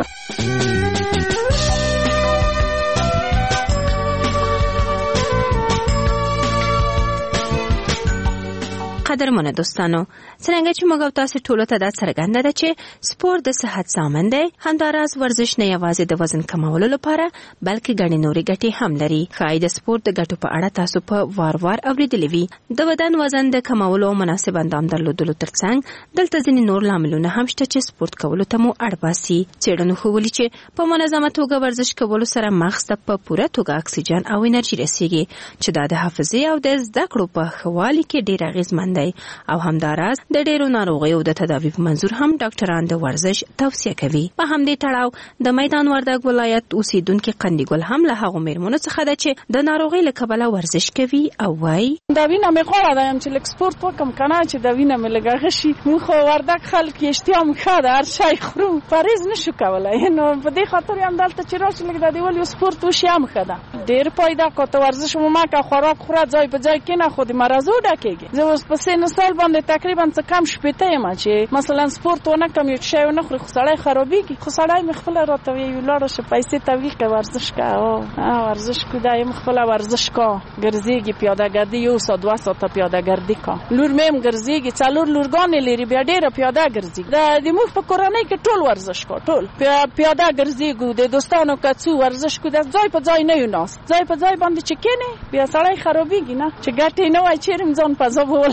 قدرمنو دوستانو، څنګه چې موږ تاسو ټول ته دا څرګنده ده چې سپورت د صحت ضامن دی، همداراز ورزش نه یوازې د وزن کمولو لپاره بلکې ګڼې نورې ګټې هم لري. ښایي د سپورت د ګټو په اړه تاسو په وار اوریدلي وي. د بدن وزن د کمولو مناسب اندام درلودلو ترڅنګ دلته ځینې نور لاملونه هم شته چې سپورت کولو ته مو اړ باسي. څېړنو ښوولي چې په منظمه توګه ورزش کولو سره مغز ته په پوره توګه اکسیجن او انرژي رسیږي چې دا د حافظې او د زده کړو په ښه والي کې ډېر اغېزمن دی. او همداراز د ډېرو ناروغیو د تداوی په منظور هم ډاکټران د ورزش توصیه کوي. په همدې تړاو د میدان وردګ ولایت اوسیدونکي قندیګل هم له هغو میرمنو څخه ده چې د ناروغۍ له کبله ورزش کوي او وایي دا وینه مې غواړه ده چې لږ سپورت وکم کنه چې دا وینه مې لږ غشي. موږ خو وردګ خلک اشتیا مو ښه ده، هر شی خورو، پرهیز نشو کولی. نو په دې خاطر هم دلته چې راشي لږ د دې ولې سپورت وشي هم ښه ده. ډېر پایده کو ته ورزش مو مکه، خوراک خوره ځای په ځای کېنه، خو د مرضو ډکېږي. زه اوس په سن سال باندې تقریبا څه کم شپېته یم چې مثلا سپورت ونه کم یو شی ونه خوري خو سړی خرابېږي. خو سړی مې خپله راته وایي ولاړه شه پیسې تویې کړه ورزش کوه. ورزش کو دا یم خپله ورزش کوه، ګرځېږي پیاده ګردي 1 ساعت 2 ساعته پیاده ګردي کوه. لور مې هم ګرځېږي، 4 لورګانې لري، بیا ډېره پیاده ګرځېږي. د موږ په کورنۍ کې ټول ورزش کوو، ټول پیاده ګرځېږو، د دوستانو کڅو ورزش کوو. د ځای په ځای نه یو ناست، ځای په ځای باندې چې کېنې بیا سړی خرابېږي نه چې ګټې نه وای چیرې ځان په ځابول.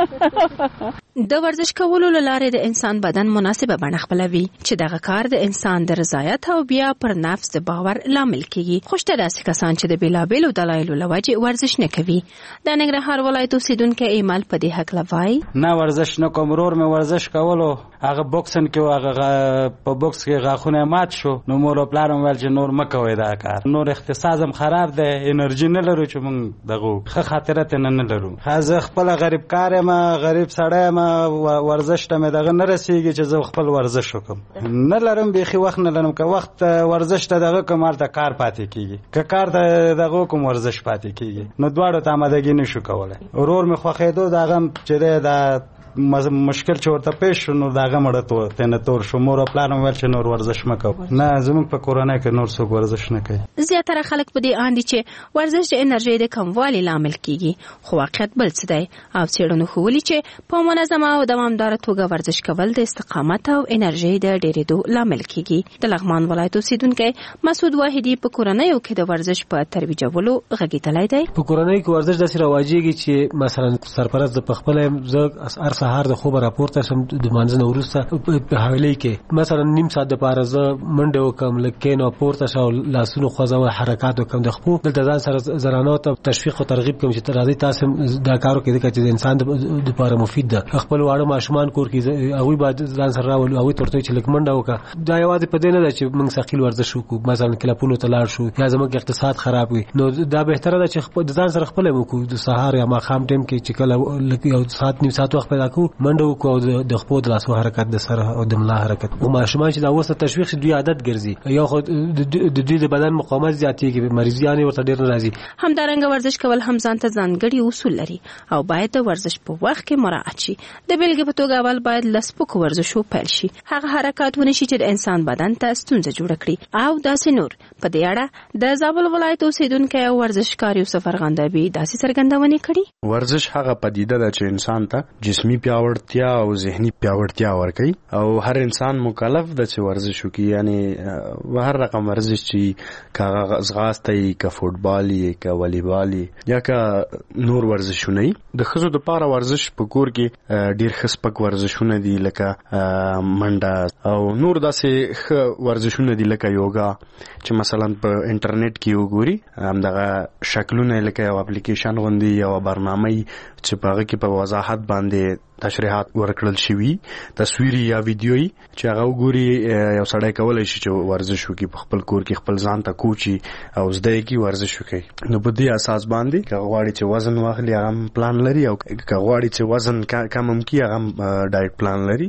د ورزش کولو لاره د انسان بدن مناسبه بڼه خپلوي چې دغه کار د انسان د رضایت او بیا پر نفس د باور لامل کیږي. خو شته داسې کسان چې د بیلابیلو دلایلو له وجې ورزش نه کوي. د ننګرهار ولایت اوسیدونکی ایمل په دې هکله وایي نه ورزش نه کوم. ورور مې ورزش کولو، هغه بوکسن کې هغه په بوکس کې غاښونه مات شو، نو مور او پلار هم ویل چې نور مه کوئ دا کار، نور اقتصاد هم خراب دی، انرژي نه لرو چې موږ دغه ښه خاطره ته نه لرو. زه خپله غریب کار یم، غریب سړی یم، ورزش ته مې دغه نه رسېږي چې زه خپل ورزش وکړم. نه لرم بیخي وخت نه لرم. که وخت ورزش ته دغه کوم هلته کار پاتې کېږي، که کار ته دغه کوم ورزش پاتې کېږي، نو دواړو ته آمادګي نشو کولی. ورور مې خوښېدو، د هغه چې دی دا مشکل چې ورته پیښ شو نو دغه مړه ته نه تور شو. مور او پلار هم ویل چې نور ورزش مه کوه. نه زموږ په کورنۍ کې نور څوک ورزش نه کوي. زیاتره خلک په دې اند دي چې ورزش د انرژۍ د کموالي لامل کیږي، خو واقعیت بل څه دی. او څېړنو ښوولي چې په منظمه او دوامداره توګه ورزش کول د استقامت او انرژۍ د ډېرېدو لامل کیږي. د لغمان ولایت اوسیدونکی مسعود واحدي په کورنیو کې د ورزش په ترویجولو غږېدلی دی. په کورنۍ کې ورزش داسې رواجېږي چې مثلا سرپرست د پخپله زه سهار د خوب راپورته شم د مانځنه وروسته په حویلۍ کې مثلا نیم ساعت دپاره زه منډه وکړم، لږ کښېنم، پورته شه او لاسونه خوځوه، حرکات وکړم د خپو. دلته ځان سره زنانو ته تشویق او ترغیب کوم چې راځئ تاسو دا کار وکړئ ځکه چې د انسان دپاره مفید ده. خپل واړه ماشومان کور کې هغوی باید ځان سره راولو، هغوی ته ورته وایي چې لږ منډه وکړه. دا یوازې په دې نه ده چې موږ ثقیل ورزش وکړو، مثلا کلبونو ته لاړ شو یا زموږ اقتصاد خراب وي، نو دا بهتره ده چې د ځان سره خپله وکړو. د سهار یا ماښام ټایم کې چې کله یو ساعت نیم ساعت وخت پیدا کړو، منډه وکړو او د خپو د لاسو حرکت د سر او د ملا حرکت. او ماشومان چې دا ورسره تشویق شي دوی عادت ګرځي، یا خو د دوی د بدن مقاومت زیاتېږي، مریضیان ورته ډېر نه راځي. همدارنګه ورزش کول هم ځان ته ځانګړي اصول لري او باید د ورزش په وخت کې مراعات شي. د بیلګې په توګه اول باید له سپکو ورزشو پیل شي، هغه حرکات ونه شي چې د انسان بدن ته ستونزه جوړه کړي او داسې نور. په دې اړه د زابل ولایت اوسیدونکی او ورزشکار یوسف ارغندابي داسې څرګندونې کړي. ورزش هغه پدیده ده چې انسان ته جسمي پیاوړتیا او ذهني پیاوړتیا ورکوي او هر انسان مکلف ده چې ورزش وکړي. یعنی هر رقم ورزش چې که ځغاسته وي، که فوټبال وي، که والیبال وي یا که نور ورزشونه وي. د ښځو دپاره ورزش په کور کې ډېر ښه سپک ورزشونه دي لکه منډه او نور داسې ښه ورزشونه دي لکه یوګا چې مثلا په انټرنیټ کې وګوري. همدغه شکلونه لکه یو اپلیکیشن غوندې یو برنامه چې په هغه کې په وضاحت باندې تشریحات ورکړل شوي، تصویري یا ویډیویي چې هغه وګوري. یو سړی کولی شي چې ورزش وکړي په خپل کور کې، خپل ځان ته کوچي او زده یې کړي ورزش وکړي. نو په دې اساس باندې که غواړي چې وزن واخلي هغه هم پلان لري، او که غواړي چې وزن کم هم کړي هغه هم ډایټ پلان لري.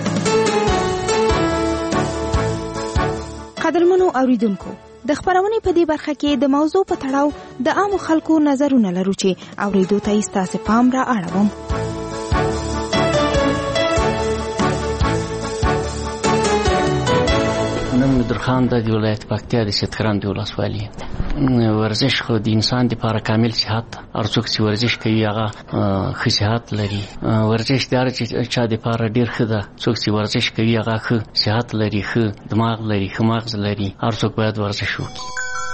قدرمنو اوریدونکو، د خبرونې په دې برخه کې د موضوع په تړاو د عامو خلکو نظرونه لرو چې اوریدو ته یې ستاسو پام را اړوم. نوم در خان د ولایت پکتیا د ستران د ولسوالۍ ورزش خو د انسان لپاره کامل صحت ارڅوک چې ورزش کوي هغه ښه صحت لري ورزش د هر چا لپاره ډیر ښه ده څوک چې ورزش کوي هغه ښه صحت لري ښه دماغ لري ښه مغز لري ارڅوک باید ورزش وکړي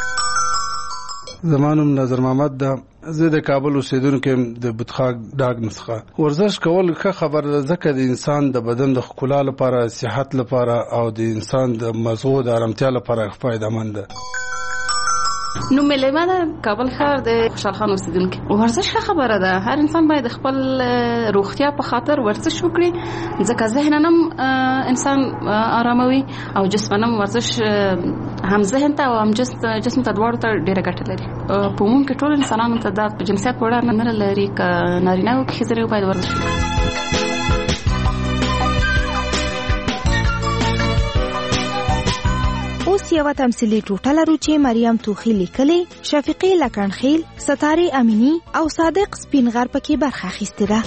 زمانم نظر محمد ده زه د کابل اوسیدونکو د بتخاک ډاګ نسخه ورزش کول ښه خبر ده ځکه د انسان د بدن د ښکلا لپاره صحت لپاره او د انسان د مزغو د آرامتیا لپاره فایده‌مند ده نو مليمه د کابل ښار د خوشحال خان اوسیدونکو ورزش ښه خبره ده هر انسان باید خپل روغتیا په خاطر ورزش وکړي ځکه ذهننم انسان آراموي او جسمنم ورزش هم ذهن ته او هم جسم ته دواړو ته ډیره ګټه لري په عموم کې ټول انسانانو ته د جنسیت په اړه نه لري ک نارینه او ښځه باید ورزش وکړي اوس یو تمثيلي ټوټه لرو چې مریم توخی لیکلې شفیقي لکنخیل ستاره امینی او صادق سپینغر پکې برخه اخیسته ده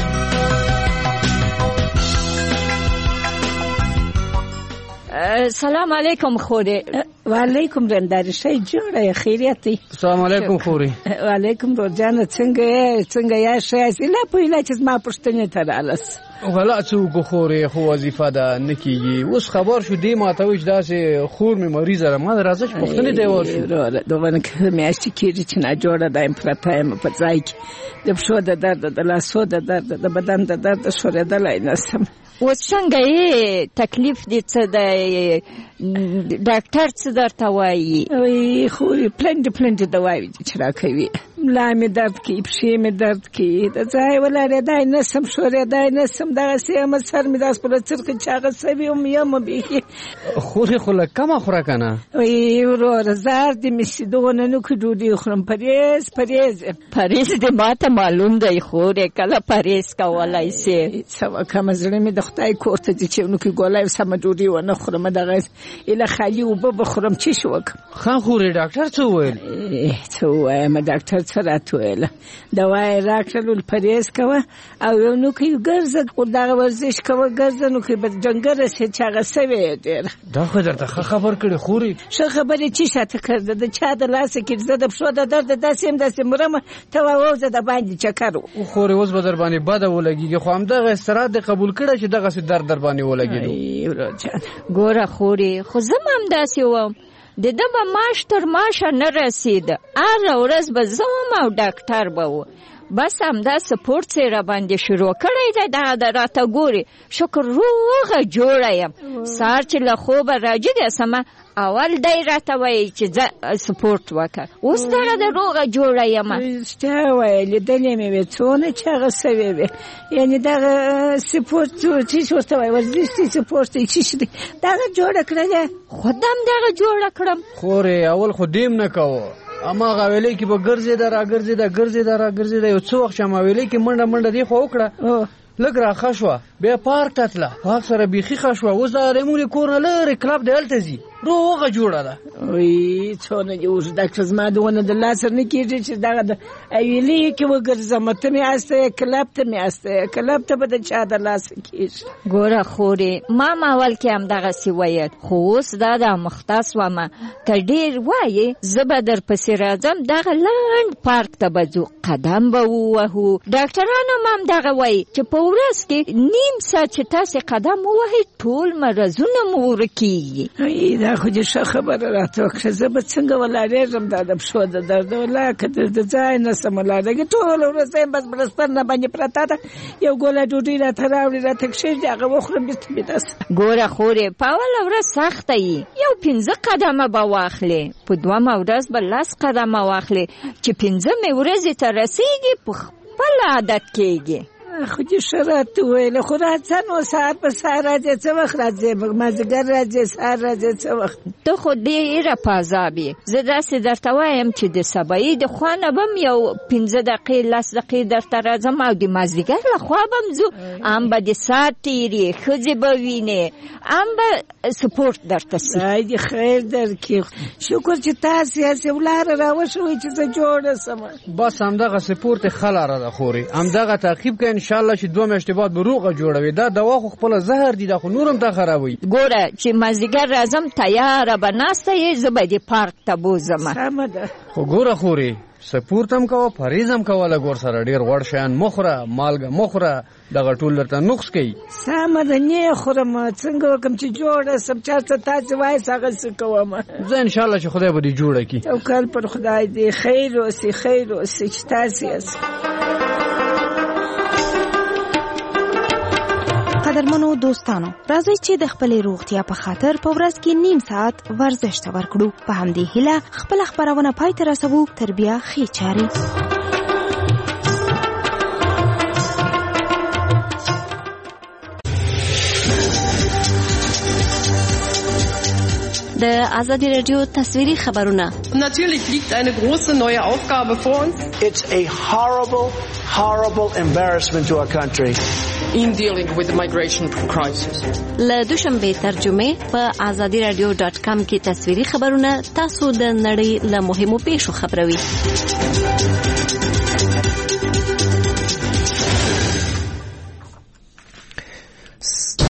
سلام علیکم خوري وعلیکم رنداري شي جوړه خیریتي السلام علیکم خوري وعلیکم روزانه څنګه یا شي لا په علاج ما پښتنه ته رالس غلا څوک خوري خو وظیفه ده نکیږي اوس خبر شو دی ماته وښ داسې خور می مریض را ما راځي پښتنه دی ورشو دوه میاشتې کېږي چې نه جوړه د امپراتایم په ځای کې د بشو د درد د لاسو د درد د بدن د درد شوردلای نسم اوس څنګه یې تکلیف دې څه دی ډاکټر څه درته وایي وی خو پلند دواوی چې راکوي لا می درد کی پښې می درد کی د ځای ولاره دای نسم شورې دای نسم دغه سیمه سر می داس په څرخ چاغه سوي او یم به خوري خله کما خوره کنه وی ورور زار دې مسیدونه نو کې ډوډۍ خورم پریز دې ماته معلوم دی خورې کله پریز کولای سي څو کوم زړه می د خدای کوته چې نو کې ګولای سم ډوډۍ ونه خورم دغه اله خالي او به خورم چې شوک خان خوري ډاکټر څه ویل ما ډاکټر سره ویل دوايي راکړل پریز کوه او نو کې ګرځه خو دا ورزش کوه ګرځه نو کې بد جنګر سي چاغه سوي ډیر دا خو درته خبر کړي خوري څه خبرې چې شاته کړه د چا د لاس کې زده شو د درد داسې مرمه ته ووزه د باندې چکر خوري اوس به در باندې بده ولګي خو هم دغه استراحت قبول کړه چې دغه درد در باندې ولګي ګوره خوري خو زمام داسې وم د دبا ماش تر ماشه نه رسید هر ورځ به زوم او ډاکټر به و بس همدا سپورت سره باندې شروع کړی دی دا راته ګوري شکر روغه جوړه یم سهار چې له خوبه راجګسم اول دی راته وایي چې سپورت وکړه اوس دغه د روغه جوړه یم ستا ویلې دلې مې وې څونه چې هغه سوی وې یعنې دغه سپورت چې ورته وایي ورزش دی سپورت دی چې دی دغه جوړه کړله خودم دغه جوړه کړم خورې اول خو دیم نه کوه اما غوېلې کې به ګرځېده یو څو وخت چې ما ویلې کې منډه دی خو وکړه لږ راښه شوه بیا پارک ته تله پارک سره بیخي ښه شوه اوس د ریمونې کور نه لرې کلب دی هلته ځي روغه جوړه ده وی څونه دې اوس ډاکټر زما دونه د لاس نه کېږي چې دغه د ویلې کې وګرځم ته مې استه کلب ته به د چا د لاس کېږي ګوره خورې ما اول کې هم دغسې ویل خو اوس دا د مختص ومه که ډېر وایې زه به در پسې راځم دغه لنډ پارک ته به ځو قدم به ووهو ډاکټران هم دغه وایي چې په ورځ کې نیم ساعت چې تاسې قدم ووهئ ټول مرضونه مو ورکېږي دا خو دې ښه خبره راته وکړه زه به څنګه ولاړېږم دا د پښو د درد ولاکه د ځای نه سم ولاړېږي ټوله ورځ یم بس بلستر نه باندې پرته ده یو ګوله ډوډۍ راته راوړي راته کښېږدي هغه وخورم بېرته مې داسې ګوره خورې په اوله ورځ سخته یي یو 15 قدمه به واخلې په دومه ورځ به 10 قدمه واخلې چې 15مې ورځې ته رسېږي په خپل عادت کېږي خو دې ښه راته وویله خو راځه نو سهار په سهار راځې څه وخت راځې مازدیګر راځې سهار راځې څه وخت ته خو ډېره په عذاب یې زه داسې درته وایم چې د سبایي د خوا نه به م یو 15 دقیقې 10 دقیقې درته راځم او د مازدیګر له خوا به م ځو هم به د ساعت تېرې ښځې به وینې هم به سپورت درته سي خدای دې خیر درکړي شکر چې تاسې هسې ولاره راوښوئ چې زه جوړه سم بس همدغه سپورت ښه لاره ده خورې همدغه تعقیب کړئ ان شاء الله چې 2 میاشتې بعد به روغه جوړوي. دا دوا خو خپل زهر دي، دا خو نورم تا خرابوي. ګوره چې مازدیګر راځم تیار به ناسته یې، زه به دې پارک ته بوزم. سمه ده. خو ګوره خوري سپورت هم کوه، پرهیز هم کوه، لګور سره ډیر غوړ شیان مخوره، مالګه مخوره، دغه ټول درته نقص کوي. سمه ده نه خورم، څنګه وکم چې جوړه سم چاته تاسو وای څنګه څه کوم. زه ان شاء الله چې خدای به دې جوړه کړي. توکل پر خدای دې خیر اوسې، خیر اوسې چې تاسو یې. قدرمنو دوستانو، راځئ چې د خپلې روغتیا په خاطر په ورځ کې نیم ساعت ورزش ته ورکړو. په همدې هیله خپل خبرونه پای ته رسوو. تر بیا ښې چارې. د آزادی رادیو تصویری خبرونه. Natürlich liegt eine große neue Aufgabe vor uns. It's a horrible embarrassment to our country. In dealing with the migration crisis. له دوشنبه ترجمه په azadiradio.com کې تصویری خبرونه تاسو د نړۍ له مهمو پیښو خبروي.